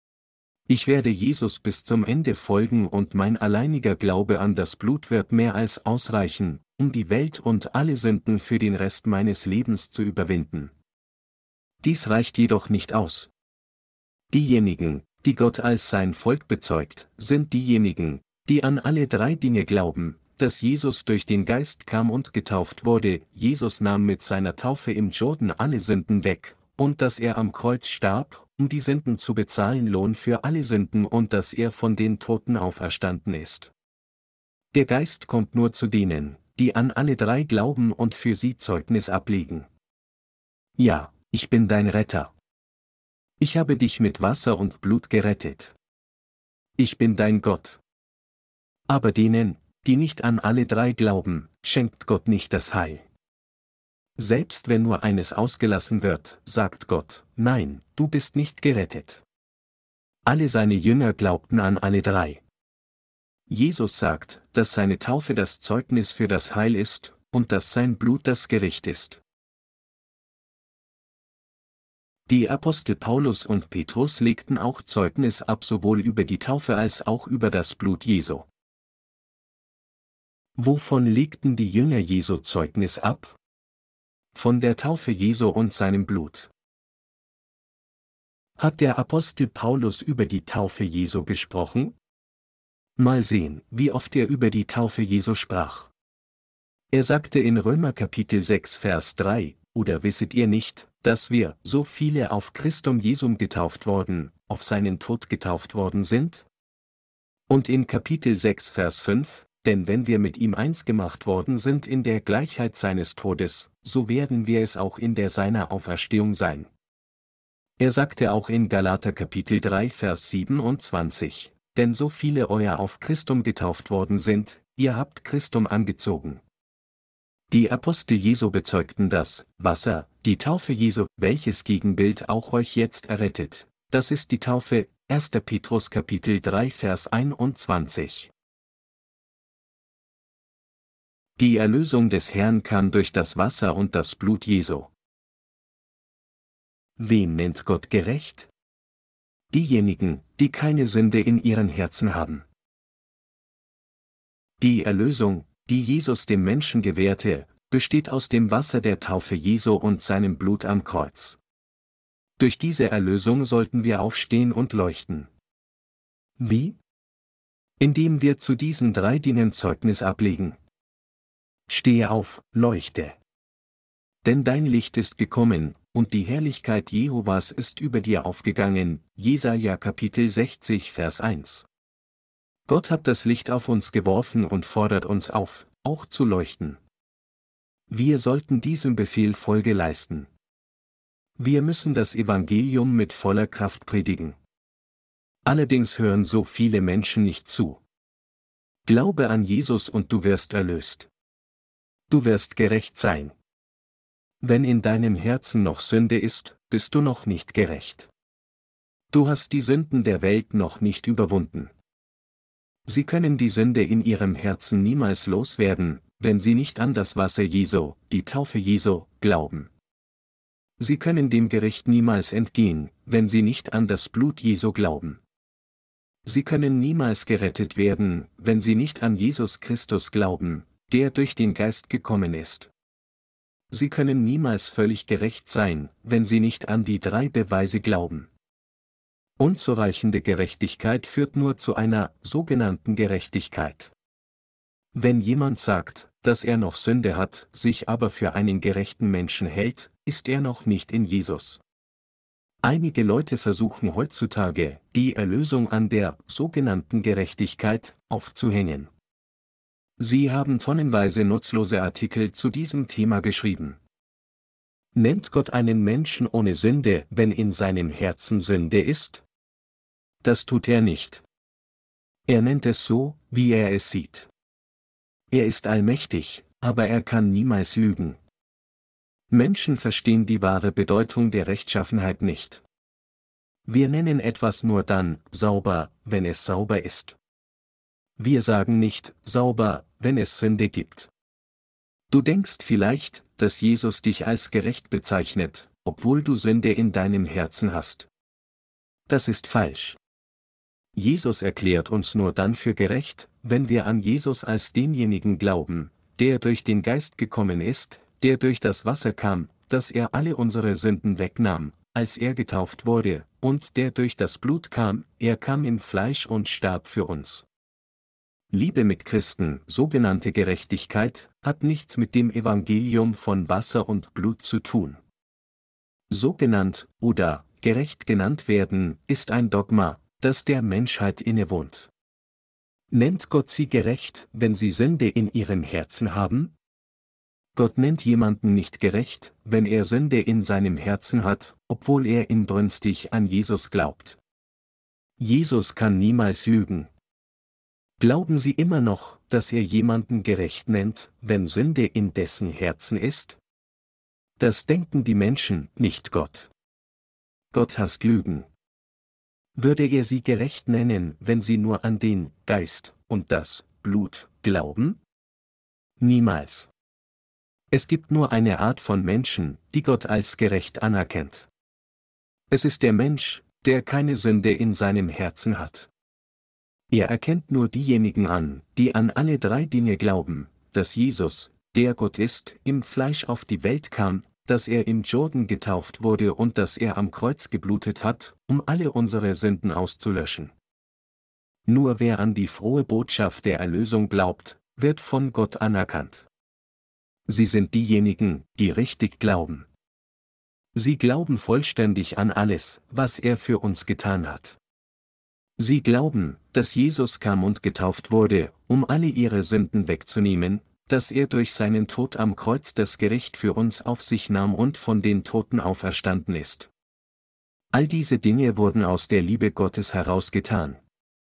Ich werde Jesus bis zum Ende folgen und mein alleiniger Glaube an das Blut wird mehr als ausreichen, um die Welt und alle Sünden für den Rest meines Lebens zu überwinden. Dies reicht jedoch nicht aus. Diejenigen, die Gott als sein Volk bezeugt, sind diejenigen, die an alle drei Dinge glauben, dass Jesus durch den Geist kam und getauft wurde, Jesus nahm mit seiner Taufe im Jordan alle Sünden weg, und dass er am Kreuz starb, um die Sünden zu bezahlen, Lohn für alle Sünden, und dass er von den Toten auferstanden ist. Der Geist kommt nur zu denen, die an alle drei glauben und für sie Zeugnis ablegen. Ja, ich bin dein Retter. Ich habe dich mit Wasser und Blut gerettet. Ich bin dein Gott. Aber denen, die nicht an alle drei glauben, schenkt Gott nicht das Heil. Selbst wenn nur eines ausgelassen wird, sagt Gott, nein, du bist nicht gerettet. Alle seine Jünger glaubten an alle drei. Jesus sagt, dass seine Taufe das Zeugnis für das Heil ist, und dass sein Blut das Gericht ist. Die Apostel Paulus und Petrus legten auch Zeugnis ab, sowohl über die Taufe als auch über das Blut Jesu. Wovon legten die Jünger Jesu Zeugnis ab? Von der Taufe Jesu und seinem Blut. Hat der Apostel Paulus über die Taufe Jesu gesprochen? Mal sehen, wie oft er über die Taufe Jesu sprach. Er sagte in Römer Kapitel 6 Vers 3, oder wisset ihr nicht, dass wir, so viele auf Christum Jesum getauft worden, auf seinen Tod getauft worden sind? Und in Kapitel 6 Vers 5, denn wenn wir mit ihm eins gemacht worden sind in der Gleichheit seines Todes, so werden wir es auch in der seiner Auferstehung sein. Er sagte auch in Galater Kapitel 3 Vers 27, denn so viele euer auf Christum getauft worden sind, ihr habt Christum angezogen. Die Apostel Jesu bezeugten das Wasser, die Taufe Jesu, welches Gegenbild auch euch jetzt errettet. Das ist die Taufe, 1. Petrus Kapitel 3 Vers 21. Die Erlösung des Herrn kam durch das Wasser und das Blut Jesu. Wen nennt Gott gerecht? Diejenigen, die keine Sünde in ihren Herzen haben. Die Erlösung, die Jesus dem Menschen gewährte, besteht aus dem Wasser der Taufe Jesu und seinem Blut am Kreuz. Durch diese Erlösung sollten wir aufstehen und leuchten. Wie? Indem wir zu diesen drei Dingen Zeugnis ablegen. Stehe auf, leuchte. Denn dein Licht ist gekommen, und die Herrlichkeit Jehovas ist über dir aufgegangen. Jesaja Kapitel 60 Vers 1. Gott hat das Licht auf uns geworfen und fordert uns auf, auch zu leuchten. Wir sollten diesem Befehl Folge leisten. Wir müssen das Evangelium mit voller Kraft predigen. Allerdings hören so viele Menschen nicht zu. Glaube an Jesus und du wirst erlöst. Du wirst gerecht sein. Wenn in deinem Herzen noch Sünde ist, bist du noch nicht gerecht. Du hast die Sünden der Welt noch nicht überwunden. Sie können die Sünde in ihrem Herzen niemals loswerden, wenn sie nicht an das Wasser Jesu, die Taufe Jesu, glauben. Sie können dem Gericht niemals entgehen, wenn sie nicht an das Blut Jesu glauben. Sie können niemals gerettet werden, wenn sie nicht an Jesus Christus glauben, der durch den Geist gekommen ist. Sie können niemals völlig gerecht sein, wenn sie nicht an die drei Beweise glauben. Unzureichende Gerechtigkeit führt nur zu einer sogenannten Gerechtigkeit. Wenn jemand sagt, dass er noch Sünde hat, sich aber für einen gerechten Menschen hält, ist er noch nicht in Jesus. Einige Leute versuchen heutzutage, die Erlösung an der sogenannten Gerechtigkeit aufzuhängen. Sie haben tonnenweise nutzlose Artikel zu diesem Thema geschrieben. Nennt Gott einen Menschen ohne Sünde, wenn in seinem Herzen Sünde ist? Das tut er nicht. Er nennt es so, wie er es sieht. Er ist allmächtig, aber er kann niemals lügen. Menschen verstehen die wahre Bedeutung der Rechtschaffenheit nicht. Wir nennen etwas nur dann sauber, wenn es sauber ist. Wir sagen nicht sauber, wenn es Sünde gibt. Du denkst vielleicht, dass Jesus dich als gerecht bezeichnet, obwohl du Sünde in deinem Herzen hast. Das ist falsch. Jesus erklärt uns nur dann für gerecht, wenn wir an Jesus als denjenigen glauben, der durch den Geist gekommen ist, der durch das Wasser kam, dass er alle unsere Sünden wegnahm, als er getauft wurde, und der durch das Blut kam, er kam im Fleisch und starb für uns. Liebe Mitchristen, sogenannte Gerechtigkeit, hat nichts mit dem Evangelium von Wasser und Blut zu tun. So genannt oder gerecht genannt werden, ist ein Dogma, das der Menschheit innewohnt. Nennt Gott sie gerecht, wenn sie Sünde in ihrem Herzen haben? Gott nennt jemanden nicht gerecht, wenn er Sünde in seinem Herzen hat, obwohl er inbrünstig an Jesus glaubt. Jesus kann niemals lügen. Glauben Sie immer noch, dass er jemanden gerecht nennt, wenn Sünde in dessen Herzen ist? Das denken die Menschen, nicht Gott. Gott hasst Lügen. Würde er sie gerecht nennen, wenn sie nur an den Geist und das Blut glauben? Niemals. Es gibt nur eine Art von Menschen, die Gott als gerecht anerkennt. Es ist der Mensch, der keine Sünde in seinem Herzen hat. Er erkennt nur diejenigen an, die an alle drei Dinge glauben, dass Jesus, der Gott ist, im Fleisch auf die Welt kam, dass er im Jordan getauft wurde und dass er am Kreuz geblutet hat, um alle unsere Sünden auszulöschen. Nur wer an die frohe Botschaft der Erlösung glaubt, wird von Gott anerkannt. Sie sind diejenigen, die richtig glauben. Sie glauben vollständig an alles, was er für uns getan hat. Sie glauben, dass Jesus kam und getauft wurde, um alle ihre Sünden wegzunehmen, dass er durch seinen Tod am Kreuz das Gericht für uns auf sich nahm und von den Toten auferstanden ist. All diese Dinge wurden aus der Liebe Gottes heraus getan.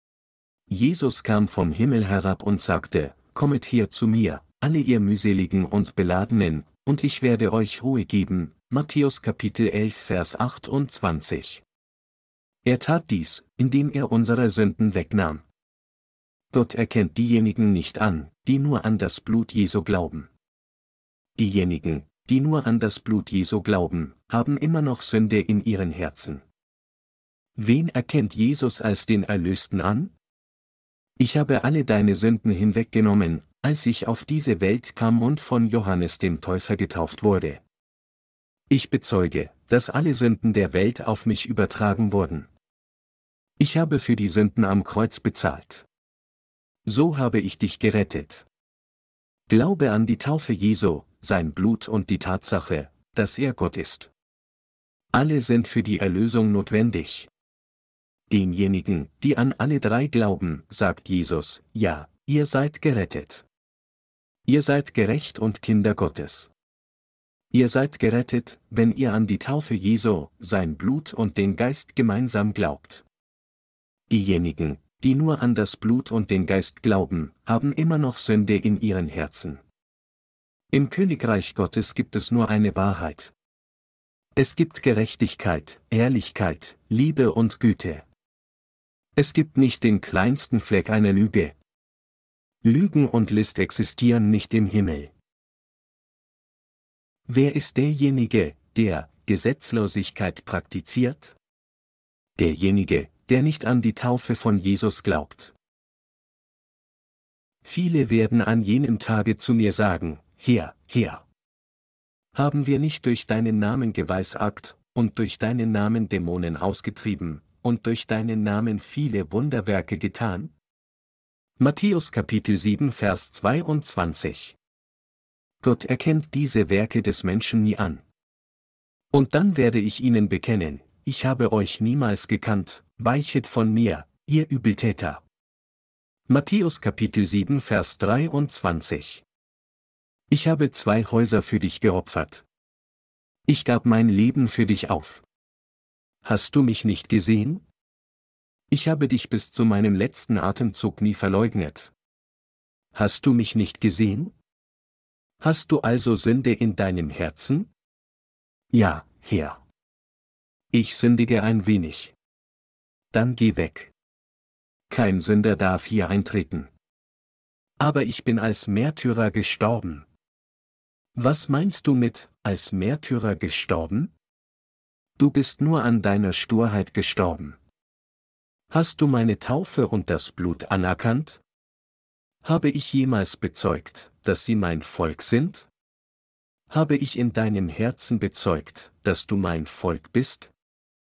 Jesus kam vom Himmel herab und sagte: Kommet her zu mir, alle ihr mühseligen und Beladenen, und ich werde euch Ruhe geben. Matthäus Kapitel 11 Vers 28. Er tat dies, indem er unsere Sünden wegnahm. Gott erkennt diejenigen nicht an, die nur an das Blut Jesu glauben. Diejenigen, die nur an das Blut Jesu glauben, haben immer noch Sünde in ihren Herzen. Wen erkennt Jesus als den Erlösten an? Ich habe alle deine Sünden hinweggenommen, als ich auf diese Welt kam und von Johannes dem Täufer getauft wurde. Ich bezeuge, dass alle Sünden der Welt auf mich übertragen wurden. Ich habe für die Sünden am Kreuz bezahlt. So habe ich dich gerettet. Glaube an die Taufe Jesu, sein Blut und die Tatsache, dass er Gott ist. Alle sind für die Erlösung notwendig. Denjenigen, die an alle drei glauben, sagt Jesus: Ja, ihr seid gerettet. Ihr seid gerecht und Kinder Gottes. Ihr seid gerettet, wenn ihr an die Taufe Jesu, sein Blut und den Geist gemeinsam glaubt. Diejenigen, die nur an das Blut und den Geist glauben, haben immer noch Sünde in ihren Herzen. Im Königreich Gottes gibt es nur eine Wahrheit. Es gibt Gerechtigkeit, Ehrlichkeit, Liebe und Güte. Es gibt nicht den kleinsten Fleck einer Lüge. Lügen und List existieren nicht im Himmel. Wer ist derjenige, der Gesetzlosigkeit praktiziert? Derjenige, der nicht an die Taufe von Jesus glaubt. Viele werden an jenem Tage zu mir sagen: Herr, Herr, haben wir nicht durch deinen Namen geweissagt und durch deinen Namen Dämonen ausgetrieben und durch deinen Namen viele Wunderwerke getan? Matthäus Kapitel 7 Vers 22. Gott erkennt diese Werke des Menschen nie an. Und dann werde ich ihnen bekennen: Ich habe euch niemals gekannt, weichet von mir, ihr Übeltäter. Matthäus Kapitel 7 Vers 23. Ich habe 2 Häuser für dich geopfert. Ich gab mein Leben für dich auf. Hast du mich nicht gesehen? Ich habe dich bis zu meinem letzten Atemzug nie verleugnet. Hast du mich nicht gesehen? Hast du also Sünde in deinem Herzen? Ja, Herr. Ich sündige ein wenig. Dann geh weg. Kein Sünder darf hier eintreten. Aber ich bin als Märtyrer gestorben. Was meinst du mit, als Märtyrer gestorben? Du bist nur an deiner Sturheit gestorben. Hast du meine Taufe und das Blut anerkannt? Habe ich jemals bezeugt, dass sie mein Volk sind? Habe ich in deinem Herzen bezeugt, dass du mein Volk bist?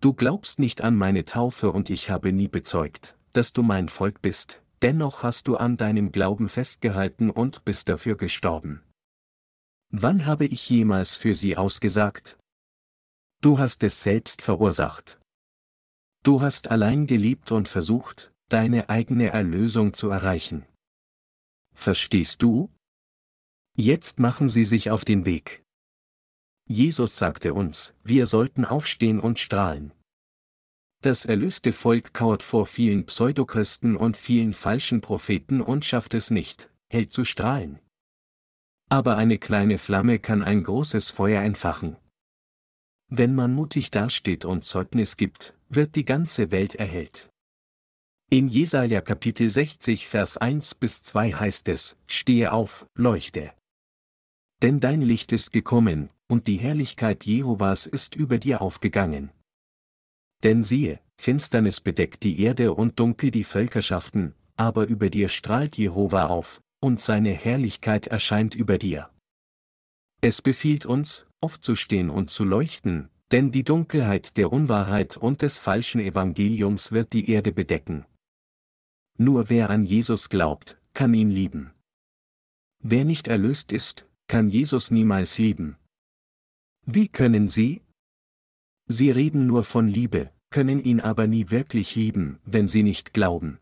Du glaubst nicht an meine Taufe und ich habe nie bezeugt, dass du mein Volk bist, dennoch hast du an deinem Glauben festgehalten und bist dafür gestorben. Wann habe ich jemals für sie ausgesagt? Du hast es selbst verursacht. Du hast allein geliebt und versucht, deine eigene Erlösung zu erreichen. Verstehst du? Jetzt machen sie sich auf den Weg. Jesus sagte uns, wir sollten aufstehen und strahlen. Das erlöste Volk kauert vor vielen Pseudochristen und vielen falschen Propheten und schafft es nicht, hell zu strahlen. Aber eine kleine Flamme kann ein großes Feuer entfachen. Wenn man mutig dasteht und Zeugnis gibt, wird die ganze Welt erhellt. In Jesaja Kapitel 60 Vers 1-2 heißt es, stehe auf, leuchte. Denn dein Licht ist gekommen, und die Herrlichkeit Jehovas ist über dir aufgegangen. Denn siehe, Finsternis bedeckt die Erde und dunkel die Völkerschaften, aber über dir strahlt Jehova auf, und seine Herrlichkeit erscheint über dir. Es befiehlt uns, aufzustehen und zu leuchten, denn die Dunkelheit der Unwahrheit und des falschen Evangeliums wird die Erde bedecken. Nur wer an Jesus glaubt, kann ihn lieben. Wer nicht erlöst ist, kann Jesus niemals lieben. Wie können sie? Sie reden nur von Liebe, können ihn aber nie wirklich lieben, wenn sie nicht glauben.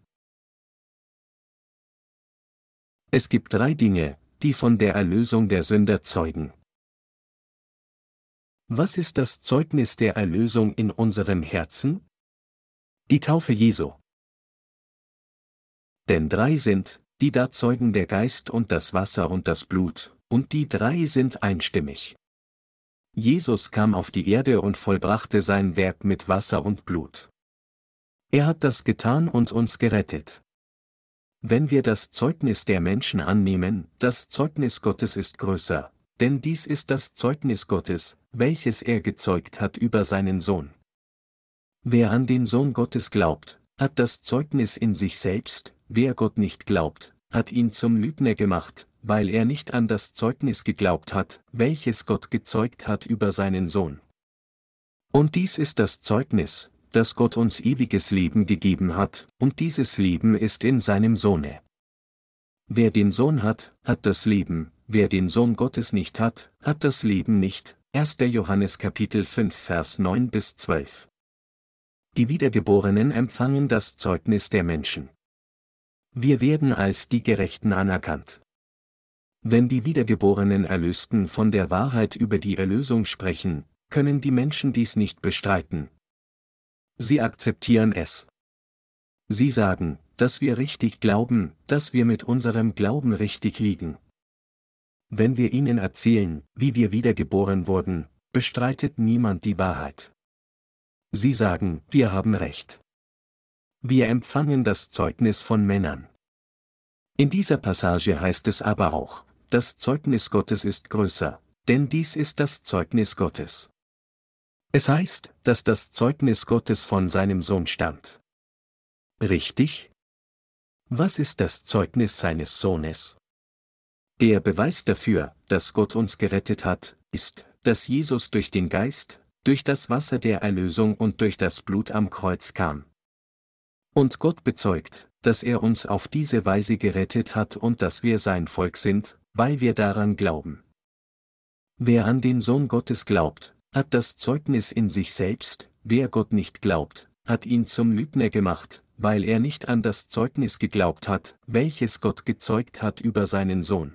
Es gibt 3 Dinge, die von der Erlösung der Sünder zeugen. Was ist das Zeugnis der Erlösung in unserem Herzen? Die Taufe Jesu. Denn 3 sind, die da zeugen der Geist und das Wasser und das Blut, und die 3 sind einstimmig. Jesus kam auf die Erde und vollbrachte sein Werk mit Wasser und Blut. Er hat das getan und uns gerettet. Wenn wir das Zeugnis der Menschen annehmen, das Zeugnis Gottes ist größer, denn dies ist das Zeugnis Gottes, welches er gezeugt hat über seinen Sohn. Wer an den Sohn Gottes glaubt, hat das Zeugnis in sich selbst, wer Gott nicht glaubt, hat ihn zum Lügner gemacht, weil er nicht an das Zeugnis geglaubt hat, welches Gott gezeugt hat über seinen Sohn. Und dies ist das Zeugnis, dass Gott uns ewiges Leben gegeben hat, und dieses Leben ist in seinem Sohne. Wer den Sohn hat, hat das Leben, wer den Sohn Gottes nicht hat, hat das Leben nicht. 1. Johannes Kapitel 5 Vers 9-12. Die Wiedergeborenen empfangen das Zeugnis der Menschen. Wir werden als die Gerechten anerkannt. Wenn die wiedergeborenen Erlösten von der Wahrheit über die Erlösung sprechen, können die Menschen dies nicht bestreiten. Sie akzeptieren es. Sie sagen, dass wir richtig glauben, dass wir mit unserem Glauben richtig liegen. Wenn wir ihnen erzählen, wie wir wiedergeboren wurden, bestreitet niemand die Wahrheit. Sie sagen, wir haben Recht. Wir empfangen das Zeugnis von Männern. In dieser Passage heißt es aber auch, das Zeugnis Gottes ist größer, denn dies ist das Zeugnis Gottes. Es heißt, dass das Zeugnis Gottes von seinem Sohn stammt. Richtig? Was ist das Zeugnis seines Sohnes? Der Beweis dafür, dass Gott uns gerettet hat, ist, dass Jesus durch den Geist, durch das Wasser der Erlösung und durch das Blut am Kreuz kam. Und Gott bezeugt, dass er uns auf diese Weise gerettet hat und dass wir sein Volk sind, weil wir daran glauben. Wer an den Sohn Gottes glaubt, hat das Zeugnis in sich selbst, wer Gott nicht glaubt, hat ihn zum Lügner gemacht, weil er nicht an das Zeugnis geglaubt hat, welches Gott gezeugt hat über seinen Sohn.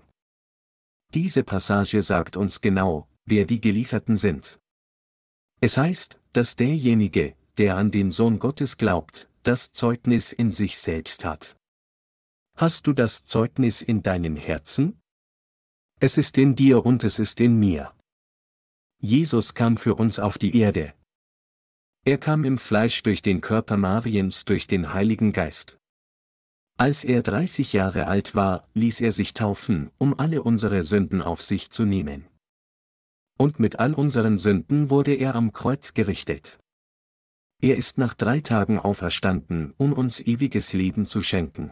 Diese Passage sagt uns genau, wer die Gelieferten sind. Es heißt, dass derjenige, der an den Sohn Gottes glaubt, das Zeugnis in sich selbst hat. Hast du das Zeugnis in deinem Herzen? Es ist in dir und es ist in mir. Jesus kam für uns auf die Erde. Er kam im Fleisch durch den Körper Mariens durch den Heiligen Geist. Als er 30 Jahre alt war, ließ er sich taufen, um alle unsere Sünden auf sich zu nehmen. Und mit all unseren Sünden wurde er am Kreuz gerichtet. Er ist nach 3 Tagen auferstanden, um uns ewiges Leben zu schenken.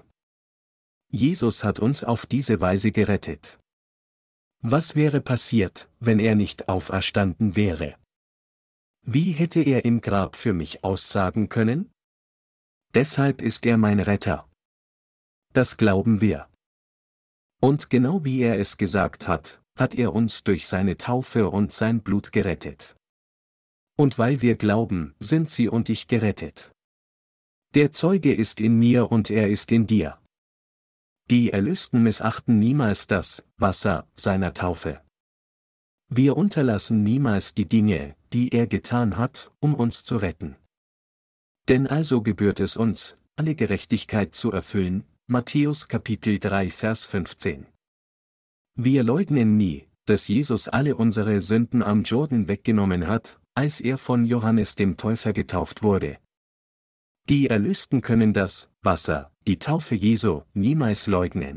Jesus hat uns auf diese Weise gerettet. Was wäre passiert, wenn er nicht auferstanden wäre? Wie hätte er im Grab für mich aussagen können? Deshalb ist er mein Retter. Das glauben wir. Und genau wie er es gesagt hat, hat er uns durch seine Taufe und sein Blut gerettet. Und weil wir glauben, sind Sie und ich gerettet. Der Zeuge ist in mir und er ist in dir. Die Erlösten missachten niemals das Wasser seiner Taufe. Wir unterlassen niemals die Dinge, die er getan hat, um uns zu retten. Denn also gebührt es uns, alle Gerechtigkeit zu erfüllen, Matthäus Kapitel 3 Vers 15. Wir leugnen nie, dass Jesus alle unsere Sünden am Jordan weggenommen hat, als er von Johannes dem Täufer getauft wurde. Die Erlösten können das Wasser, die Taufe Jesu, niemals leugnen.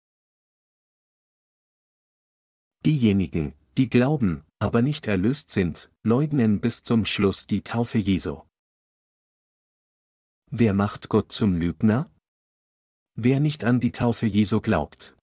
Diejenigen, die glauben, aber nicht erlöst sind, leugnen bis zum Schluss die Taufe Jesu. Wer macht Gott zum Lügner? Wer nicht an die Taufe Jesu glaubt.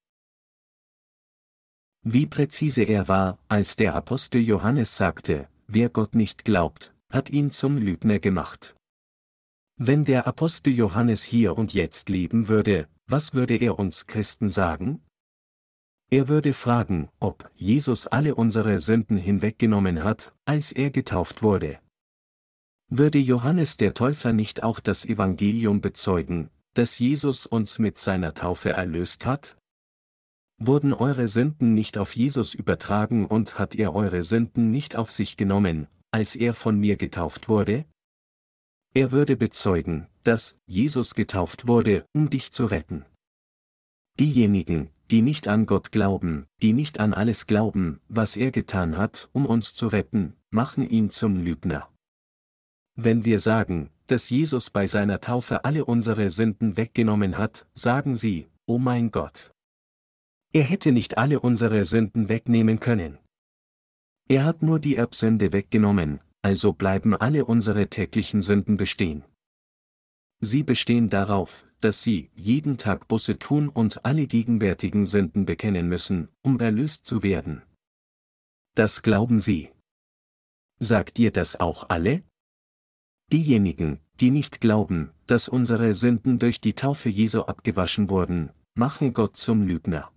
Wie präzise er war, als der Apostel Johannes sagte, wer Gott nicht glaubt, hat ihn zum Lügner gemacht. Wenn der Apostel Johannes hier und jetzt leben würde, was würde er uns Christen sagen? Er würde fragen, ob Jesus alle unsere Sünden hinweggenommen hat, als er getauft wurde. Würde Johannes der Täufer nicht auch das Evangelium bezeugen, dass Jesus uns mit seiner Taufe erlöst hat? Wurden eure Sünden nicht auf Jesus übertragen und hat er eure Sünden nicht auf sich genommen, als er von mir getauft wurde? Er würde bezeugen, dass Jesus getauft wurde, um dich zu retten. Diejenigen, die nicht an Gott glauben, die nicht an alles glauben, was er getan hat, um uns zu retten, machen ihn zum Lügner. Wenn wir sagen, dass Jesus bei seiner Taufe alle unsere Sünden weggenommen hat, sagen sie, oh mein Gott. Er hätte nicht alle unsere Sünden wegnehmen können. Er hat nur die Erbsünde weggenommen, also bleiben alle unsere täglichen Sünden bestehen. Sie bestehen darauf, dass Sie jeden Tag Buße tun und alle gegenwärtigen Sünden bekennen müssen, um erlöst zu werden. Das glauben Sie. Sagt ihr das auch alle? Diejenigen, die nicht glauben, dass unsere Sünden durch die Taufe Jesu abgewaschen wurden, machen Gott zum Lügner.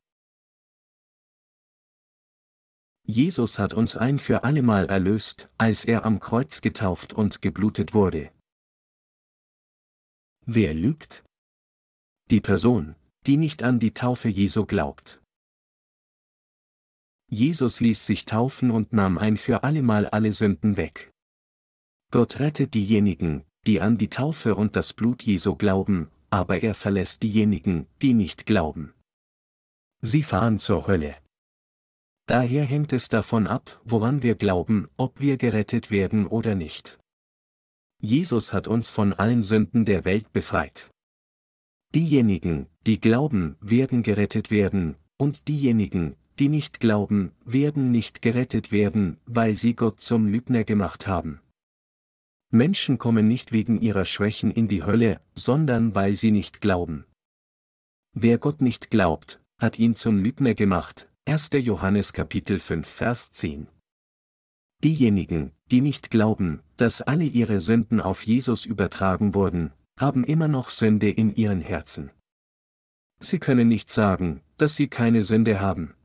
Jesus hat uns ein für allemal erlöst, als er am Kreuz getauft und geblutet wurde. Wer lügt? Die Person, die nicht an die Taufe Jesu glaubt. Jesus ließ sich taufen und nahm ein für allemal alle Sünden weg. Gott rettet diejenigen, die an die Taufe und das Blut Jesu glauben, aber er verlässt diejenigen, die nicht glauben. Sie fahren zur Hölle. Daher hängt es davon ab, woran wir glauben, ob wir gerettet werden oder nicht. Jesus hat uns von allen Sünden der Welt befreit. Diejenigen, die glauben, werden gerettet werden, und diejenigen, die nicht glauben, werden nicht gerettet werden, weil sie Gott zum Lügner gemacht haben. Menschen kommen nicht wegen ihrer Schwächen in die Hölle, sondern weil sie nicht glauben. Wer Gott nicht glaubt, hat ihn zum Lügner gemacht. 1. Johannes Kapitel 5 Vers 10. Diejenigen, die nicht glauben, dass alle ihre Sünden auf Jesus übertragen wurden, haben immer noch Sünde in ihren Herzen. Sie können nicht sagen, dass sie keine Sünde haben.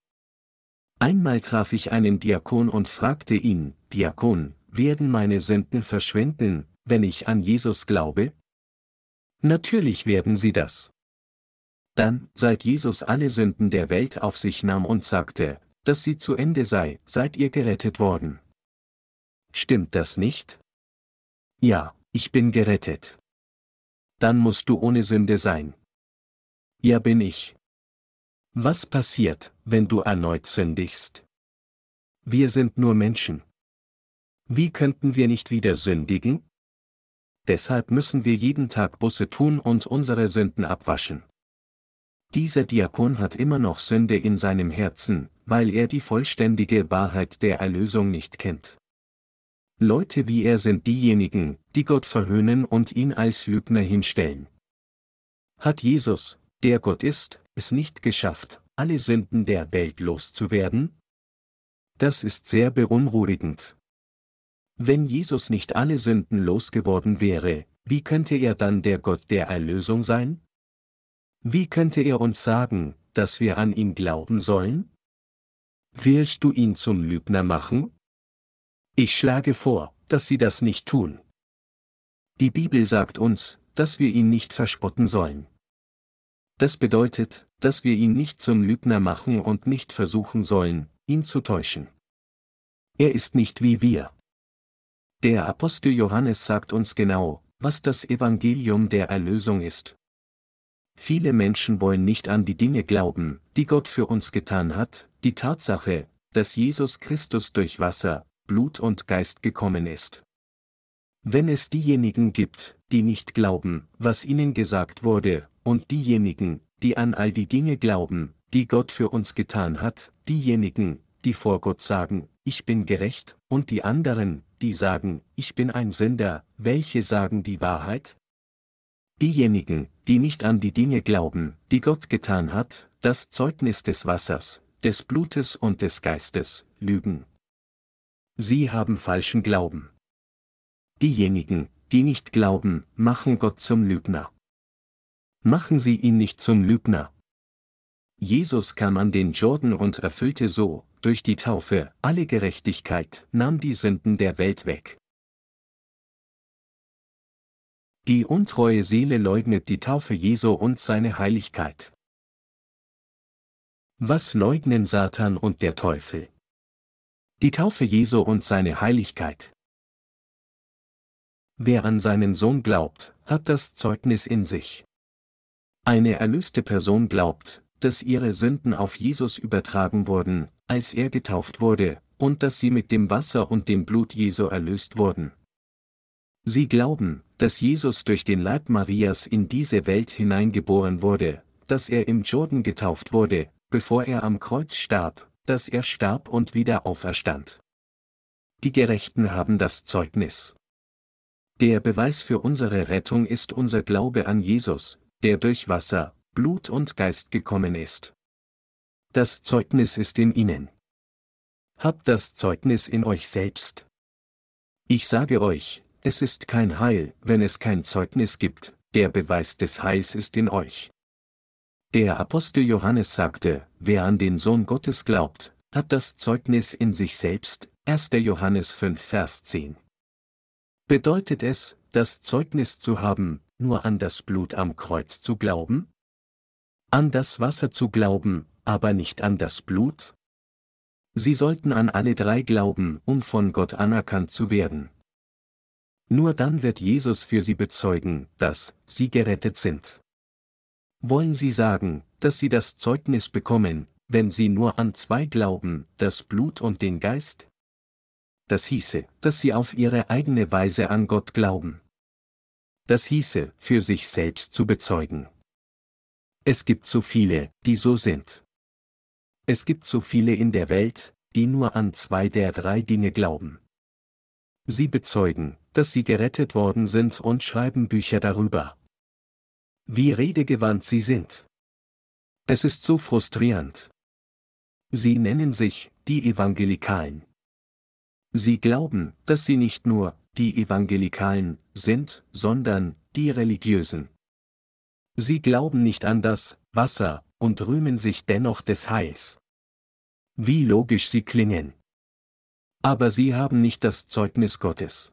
Einmal traf ich einen Diakon und fragte ihn, Diakon, werden meine Sünden verschwinden, wenn ich an Jesus glaube? Natürlich werden sie das. Dann, seit Jesus alle Sünden der Welt auf sich nahm und sagte, dass sie zu Ende sei, seid ihr gerettet worden. Stimmt das nicht? Ja, ich bin gerettet. Dann musst du ohne Sünde sein. Ja, bin ich. Was passiert, wenn du erneut sündigst? Wir sind nur Menschen. Wie könnten wir nicht wieder sündigen? Deshalb müssen wir jeden Tag Buße tun und unsere Sünden abwaschen. Dieser Diakon hat immer noch Sünde in seinem Herzen, weil er die vollständige Wahrheit der Erlösung nicht kennt. Leute wie er sind diejenigen, die Gott verhöhnen und ihn als Lügner hinstellen. Hat Jesus, der Gott ist, es nicht geschafft, alle Sünden der Welt loszuwerden? Das ist sehr beunruhigend. Wenn Jesus nicht alle Sünden losgeworden wäre, wie könnte er dann der Gott der Erlösung sein? Wie könnte er uns sagen, dass wir an ihn glauben sollen? Willst du ihn zum Lügner machen? Ich schlage vor, dass Sie das nicht tun. Die Bibel sagt uns, dass wir ihn nicht verspotten sollen. Das bedeutet, dass wir ihn nicht zum Lügner machen und nicht versuchen sollen, ihn zu täuschen. Er ist nicht wie wir. Der Apostel Johannes sagt uns genau, was das Evangelium der Erlösung ist. Viele Menschen wollen nicht an die Dinge glauben, die Gott für uns getan hat, die Tatsache, dass Jesus Christus durch Wasser, Blut und Geist gekommen ist. Wenn es diejenigen gibt, die nicht glauben, was ihnen gesagt wurde, und diejenigen, die an all die Dinge glauben, die Gott für uns getan hat, diejenigen, die vor Gott sagen, ich bin gerecht, und die anderen, die sagen, ich bin ein Sünder, welche sagen die Wahrheit? Diejenigen, die nicht an die Dinge glauben, die Gott getan hat, das Zeugnis des Wassers, des Blutes und des Geistes, lügen. Sie haben falschen Glauben. Diejenigen, die nicht glauben, machen Gott zum Lügner. Machen Sie ihn nicht zum Lügner. Jesus kam an den Jordan und erfüllte so, durch die Taufe, alle Gerechtigkeit, nahm die Sünden der Welt weg. Die untreue Seele leugnet die Taufe Jesu und seine Heiligkeit. Was leugnen Satan und der Teufel? Die Taufe Jesu und seine Heiligkeit. Wer an seinen Sohn glaubt, hat das Zeugnis in sich. Eine erlöste Person glaubt, dass ihre Sünden auf Jesus übertragen wurden, als er getauft wurde, und dass sie mit dem Wasser und dem Blut Jesu erlöst wurden. Sie glauben, dass Jesus durch den Leib Marias in diese Welt hineingeboren wurde, dass er im Jordan getauft wurde, bevor er am Kreuz starb, dass er starb und wieder auferstand. Die Gerechten haben das Zeugnis. Der Beweis für unsere Rettung ist unser Glaube an Jesus, der durch Wasser, Blut und Geist gekommen ist. Das Zeugnis ist in ihnen. Habt das Zeugnis in euch selbst. Ich sage euch, es ist kein Heil, wenn es kein Zeugnis gibt, der Beweis des Heils ist in euch. Der Apostel Johannes sagte, wer an den Sohn Gottes glaubt, hat das Zeugnis in sich selbst, 1. Johannes 5, Vers 10. Bedeutet es, das Zeugnis zu haben, nur an das Blut am Kreuz zu glauben? An das Wasser zu glauben, aber nicht an das Blut? Sie sollten an alle drei glauben, um von Gott anerkannt zu werden. Nur dann wird Jesus für sie bezeugen, dass sie gerettet sind. Wollen Sie sagen, dass Sie das Zeugnis bekommen, wenn Sie nur an zwei glauben, das Blut und den Geist? Das hieße, dass Sie auf Ihre eigene Weise an Gott glauben. Das hieße, für sich selbst zu bezeugen. Es gibt so viele, die so sind. Es gibt so viele in der Welt, die nur an zwei der drei Dinge glauben. Sie bezeugen, dass sie gerettet worden sind und schreiben Bücher darüber. Wie redegewandt sie sind. Es ist so frustrierend. Sie nennen sich die Evangelikalen. Sie glauben, dass sie nicht nur die Evangelikalen sind, sondern die Religiösen. Sie glauben nicht an das Wasser und rühmen sich dennoch des Heils. Wie logisch sie klingen. Aber sie haben nicht das Zeugnis Gottes.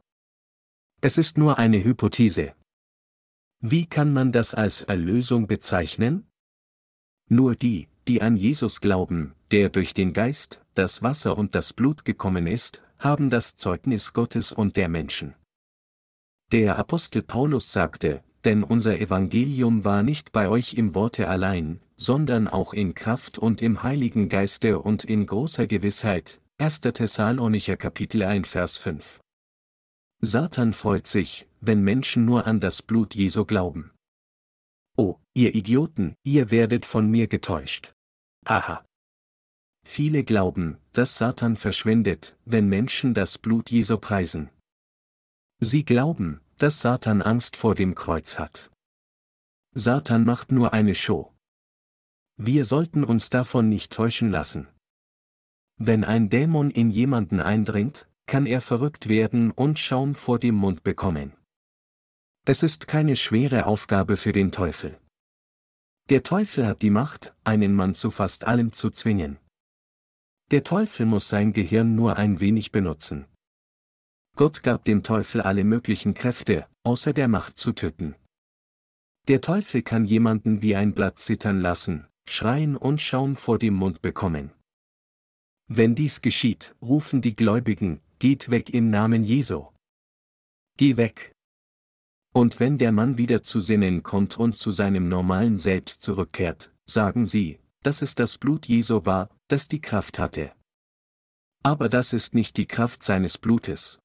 Es ist nur eine Hypothese. Wie kann man das als Erlösung bezeichnen? Nur die, die an Jesus glauben, der durch den Geist, das Wasser und das Blut gekommen ist, haben das Zeugnis Gottes und der Menschen. Der Apostel Paulus sagte, denn unser Evangelium war nicht bei euch im Worte allein, sondern auch in Kraft und im Heiligen Geiste und in großer Gewissheit, 1. Thessalonicher Kapitel 1 Vers 5. Satan freut sich, wenn Menschen nur an das Blut Jesu glauben. Oh, ihr Idioten, ihr werdet von mir getäuscht. Haha. Viele glauben, dass Satan verschwindet, wenn Menschen das Blut Jesu preisen. Sie glauben, dass Satan Angst vor dem Kreuz hat. Satan macht nur eine Show. Wir sollten uns davon nicht täuschen lassen. Wenn ein Dämon in jemanden eindringt, kann er verrückt werden und Schaum vor dem Mund bekommen. Es ist keine schwere Aufgabe für den Teufel. Der Teufel hat die Macht, einen Mann zu fast allem zu zwingen. Der Teufel muss sein Gehirn nur ein wenig benutzen. Gott gab dem Teufel alle möglichen Kräfte, außer der Macht zu töten. Der Teufel kann jemanden wie ein Blatt zittern lassen, schreien und Schaum vor dem Mund bekommen. Wenn dies geschieht, rufen die Gläubigen: Geht weg im Namen Jesu. Geh weg. Und wenn der Mann wieder zu Sinnen kommt und zu seinem normalen Selbst zurückkehrt, sagen sie, dass es das Blut Jesu war, das die Kraft hatte. Aber das ist nicht die Kraft seines Blutes.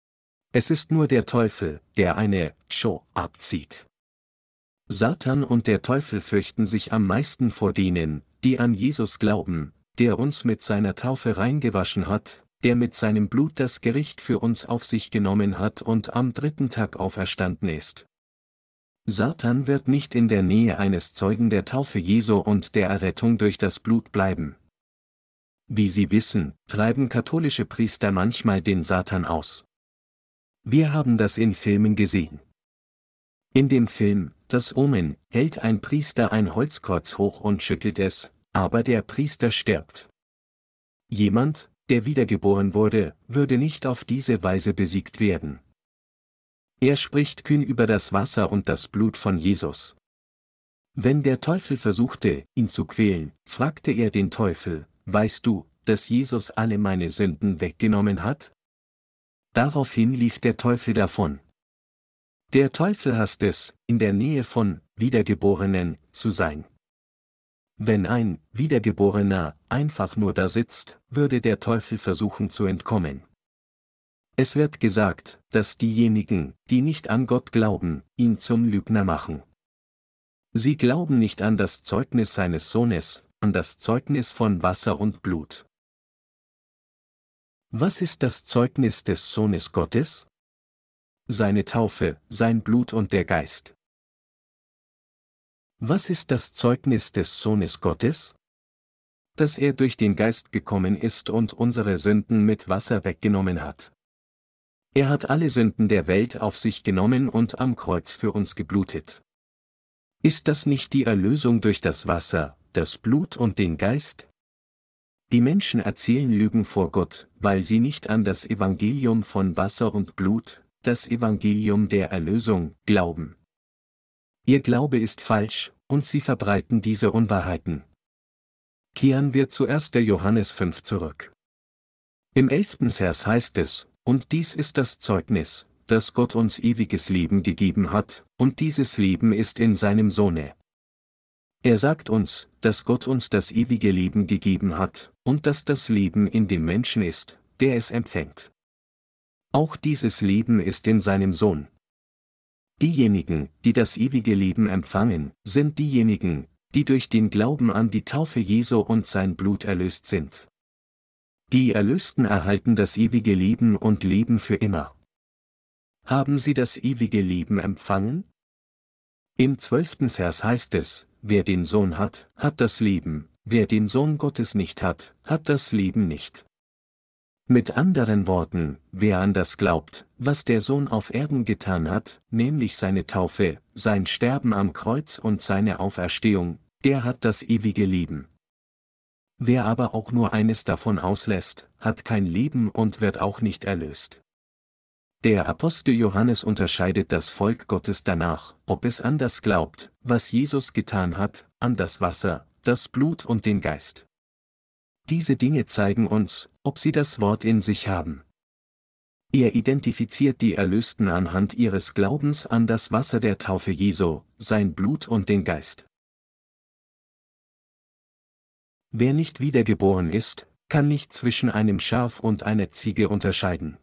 Es ist nur der Teufel, der eine Show abzieht. Satan und der Teufel fürchten sich am meisten vor denen, die an Jesus glauben, der uns mit seiner Taufe reingewaschen hat, der mit seinem Blut das Gericht für uns auf sich genommen hat und am 3. Tag auferstanden ist. Satan wird nicht in der Nähe eines Zeugen der Taufe Jesu und der Errettung durch das Blut bleiben. Wie Sie wissen, treiben katholische Priester manchmal den Satan aus. Wir haben das in Filmen gesehen. In dem Film Das Omen hält ein Priester ein Holzkreuz hoch und schüttelt es, aber der Priester stirbt. Jemand, der wiedergeboren wurde, würde nicht auf diese Weise besiegt werden. Er spricht kühn über das Wasser und das Blut von Jesus. Wenn der Teufel versuchte, ihn zu quälen, fragte er den Teufel: Weißt du, dass Jesus alle meine Sünden weggenommen hat? Daraufhin lief der Teufel davon. Der Teufel hasst es, in der Nähe von Wiedergeborenen zu sein. Wenn ein Wiedergeborener einfach nur da sitzt, würde der Teufel versuchen zu entkommen. Es wird gesagt, dass diejenigen, die nicht an Gott glauben, ihn zum Lügner machen. Sie glauben nicht an das Zeugnis seines Sohnes, an das Zeugnis von Wasser und Blut. Was ist das Zeugnis des Sohnes Gottes? Seine Taufe, sein Blut und der Geist. Was ist das Zeugnis des Sohnes Gottes? Dass er durch den Geist gekommen ist und unsere Sünden mit Wasser weggenommen hat. Er hat alle Sünden der Welt auf sich genommen und am Kreuz für uns geblutet. Ist das nicht die Erlösung durch das Wasser, das Blut und den Geist? Die Menschen erzählen Lügen vor Gott, weil sie nicht an das Evangelium von Wasser und Blut, das Evangelium der Erlösung, glauben. Ihr Glaube ist falsch, und sie verbreiten diese Unwahrheiten. Kehren wir zu 1. Johannes 5 zurück. Im 11. Vers heißt es: Und dies ist das Zeugnis, dass Gott uns ewiges Leben gegeben hat, und dieses Leben ist in seinem Sohne. Er sagt uns, dass Gott uns das ewige Leben gegeben hat, und dass das Leben in dem Menschen ist, der es empfängt. Auch dieses Leben ist in seinem Sohn. Diejenigen, die das ewige Leben empfangen, sind diejenigen, die durch den Glauben an die Taufe Jesu und sein Blut erlöst sind. Die Erlösten erhalten das ewige Leben und leben für immer. Haben sie das ewige Leben empfangen? Im 12. Vers heißt es: Wer den Sohn hat, hat das Leben, wer den Sohn Gottes nicht hat, hat das Leben nicht. Mit anderen Worten, wer an das glaubt, was der Sohn auf Erden getan hat, nämlich seine Taufe, sein Sterben am Kreuz und seine Auferstehung, der hat das ewige Leben. Wer aber auch nur eines davon auslässt, hat kein Leben und wird auch nicht erlöst. Der Apostel Johannes unterscheidet das Volk Gottes danach, ob es an das glaubt, was Jesus getan hat, an das Wasser, das Blut und den Geist. Diese Dinge zeigen uns, ob sie das Wort in sich haben. Er identifiziert die Erlösten anhand ihres Glaubens an das Wasser der Taufe Jesu, sein Blut und den Geist. Wer nicht wiedergeboren ist, kann nicht zwischen einem Schaf und einer Ziege unterscheiden.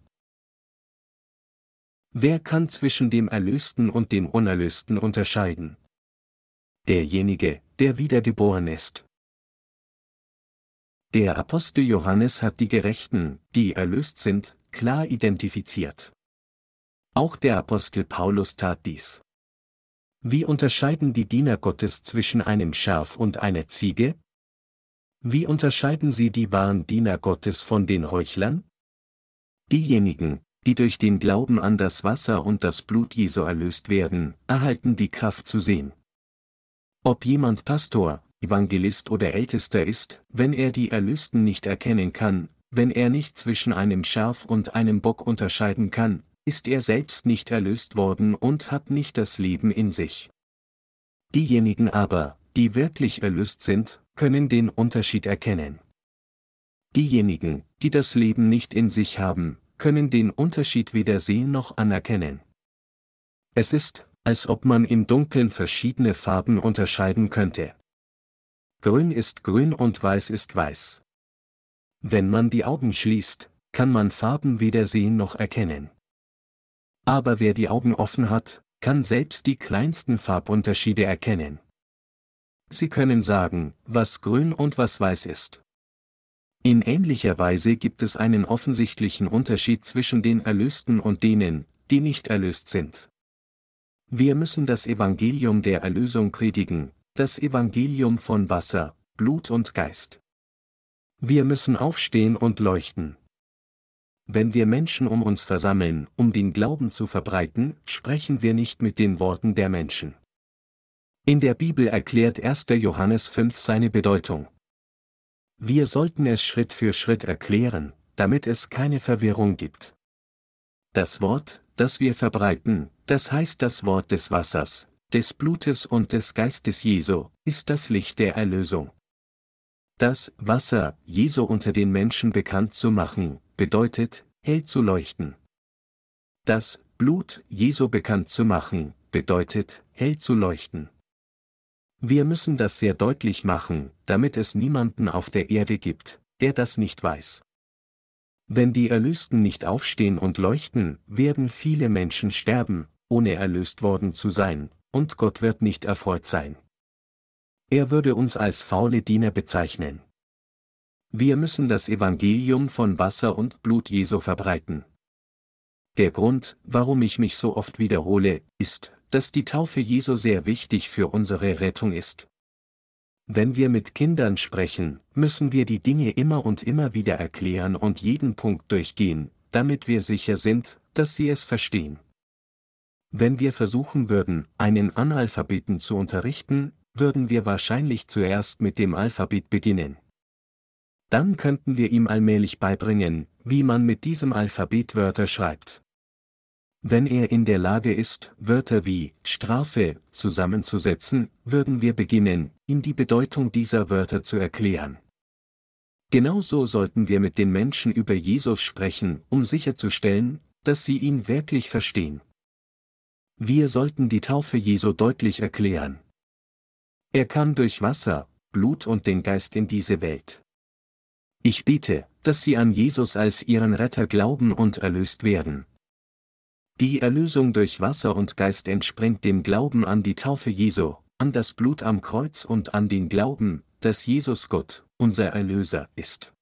Wer kann zwischen dem Erlösten und dem Unerlösten unterscheiden? Derjenige, der wiedergeboren ist. Der Apostel Johannes hat die Gerechten, die erlöst sind, klar identifiziert. Auch der Apostel Paulus tat dies. Wie unterscheiden die Diener Gottes zwischen einem Schaf und einer Ziege? Wie unterscheiden sie die wahren Diener Gottes von den Heuchlern? Diejenigen, die durch den Glauben an das Wasser und das Blut Jesu erlöst werden, erhalten die Kraft zu sehen. Ob jemand Pastor, Evangelist oder Ältester ist, wenn er die Erlösten nicht erkennen kann, wenn er nicht zwischen einem Schaf und einem Bock unterscheiden kann, ist er selbst nicht erlöst worden und hat nicht das Leben in sich. Diejenigen aber, die wirklich erlöst sind, können den Unterschied erkennen. Diejenigen, die das Leben nicht in sich haben, können den Unterschied weder sehen noch anerkennen. Es ist, als ob man im Dunkeln verschiedene Farben unterscheiden könnte. Grün ist grün und weiß ist weiß. Wenn man die Augen schließt, kann man Farben weder sehen noch erkennen. Aber wer die Augen offen hat, kann selbst die kleinsten Farbunterschiede erkennen. Sie können sagen, was grün und was weiß ist. In ähnlicher Weise gibt es einen offensichtlichen Unterschied zwischen den Erlösten und denen, die nicht erlöst sind. Wir müssen das Evangelium der Erlösung predigen, das Evangelium von Wasser, Blut und Geist. Wir müssen aufstehen und leuchten. Wenn wir Menschen um uns versammeln, um den Glauben zu verbreiten, sprechen wir nicht mit den Worten der Menschen. In der Bibel erklärt 1. Johannes 5 seine Bedeutung. Wir sollten es Schritt für Schritt erklären, damit es keine Verwirrung gibt. Das Wort, das wir verbreiten, das heißt das Wort des Wassers, des Blutes und des Geistes Jesu, ist das Licht der Erlösung. Das Wasser Jesu unter den Menschen bekannt zu machen, bedeutet, hell zu leuchten. Das Blut Jesu bekannt zu machen, bedeutet, hell zu leuchten. Wir müssen das sehr deutlich machen, damit es niemanden auf der Erde gibt, der das nicht weiß. Wenn die Erlösten nicht aufstehen und leuchten, werden viele Menschen sterben, ohne erlöst worden zu sein, und Gott wird nicht erfreut sein. Er würde uns als faule Diener bezeichnen. Wir müssen das Evangelium von Wasser und Blut Jesu verbreiten. Der Grund, warum ich mich so oft wiederhole, ist, dass die Taufe Jesu sehr wichtig für unsere Rettung ist. Wenn wir mit Kindern sprechen, müssen wir die Dinge immer und immer wieder erklären und jeden Punkt durchgehen, damit wir sicher sind, dass sie es verstehen. Wenn wir versuchen würden, einen Analphabeten zu unterrichten, würden wir wahrscheinlich zuerst mit dem Alphabet beginnen. Dann könnten wir ihm allmählich beibringen, wie man mit diesem Alphabet Wörter schreibt. Wenn er in der Lage ist, Wörter wie Strafe zusammenzusetzen, würden wir beginnen, ihm die Bedeutung dieser Wörter zu erklären. Genauso sollten wir mit den Menschen über Jesus sprechen, um sicherzustellen, dass sie ihn wirklich verstehen. Wir sollten die Taufe Jesu deutlich erklären. Er kam durch Wasser, Blut und den Geist in diese Welt. Ich bete, dass Sie an Jesus als Ihren Retter glauben und erlöst werden. Die Erlösung durch Wasser und Geist entspringt dem Glauben an die Taufe Jesu, an das Blut am Kreuz und an den Glauben, dass Jesus Gott, unser Erlöser, ist.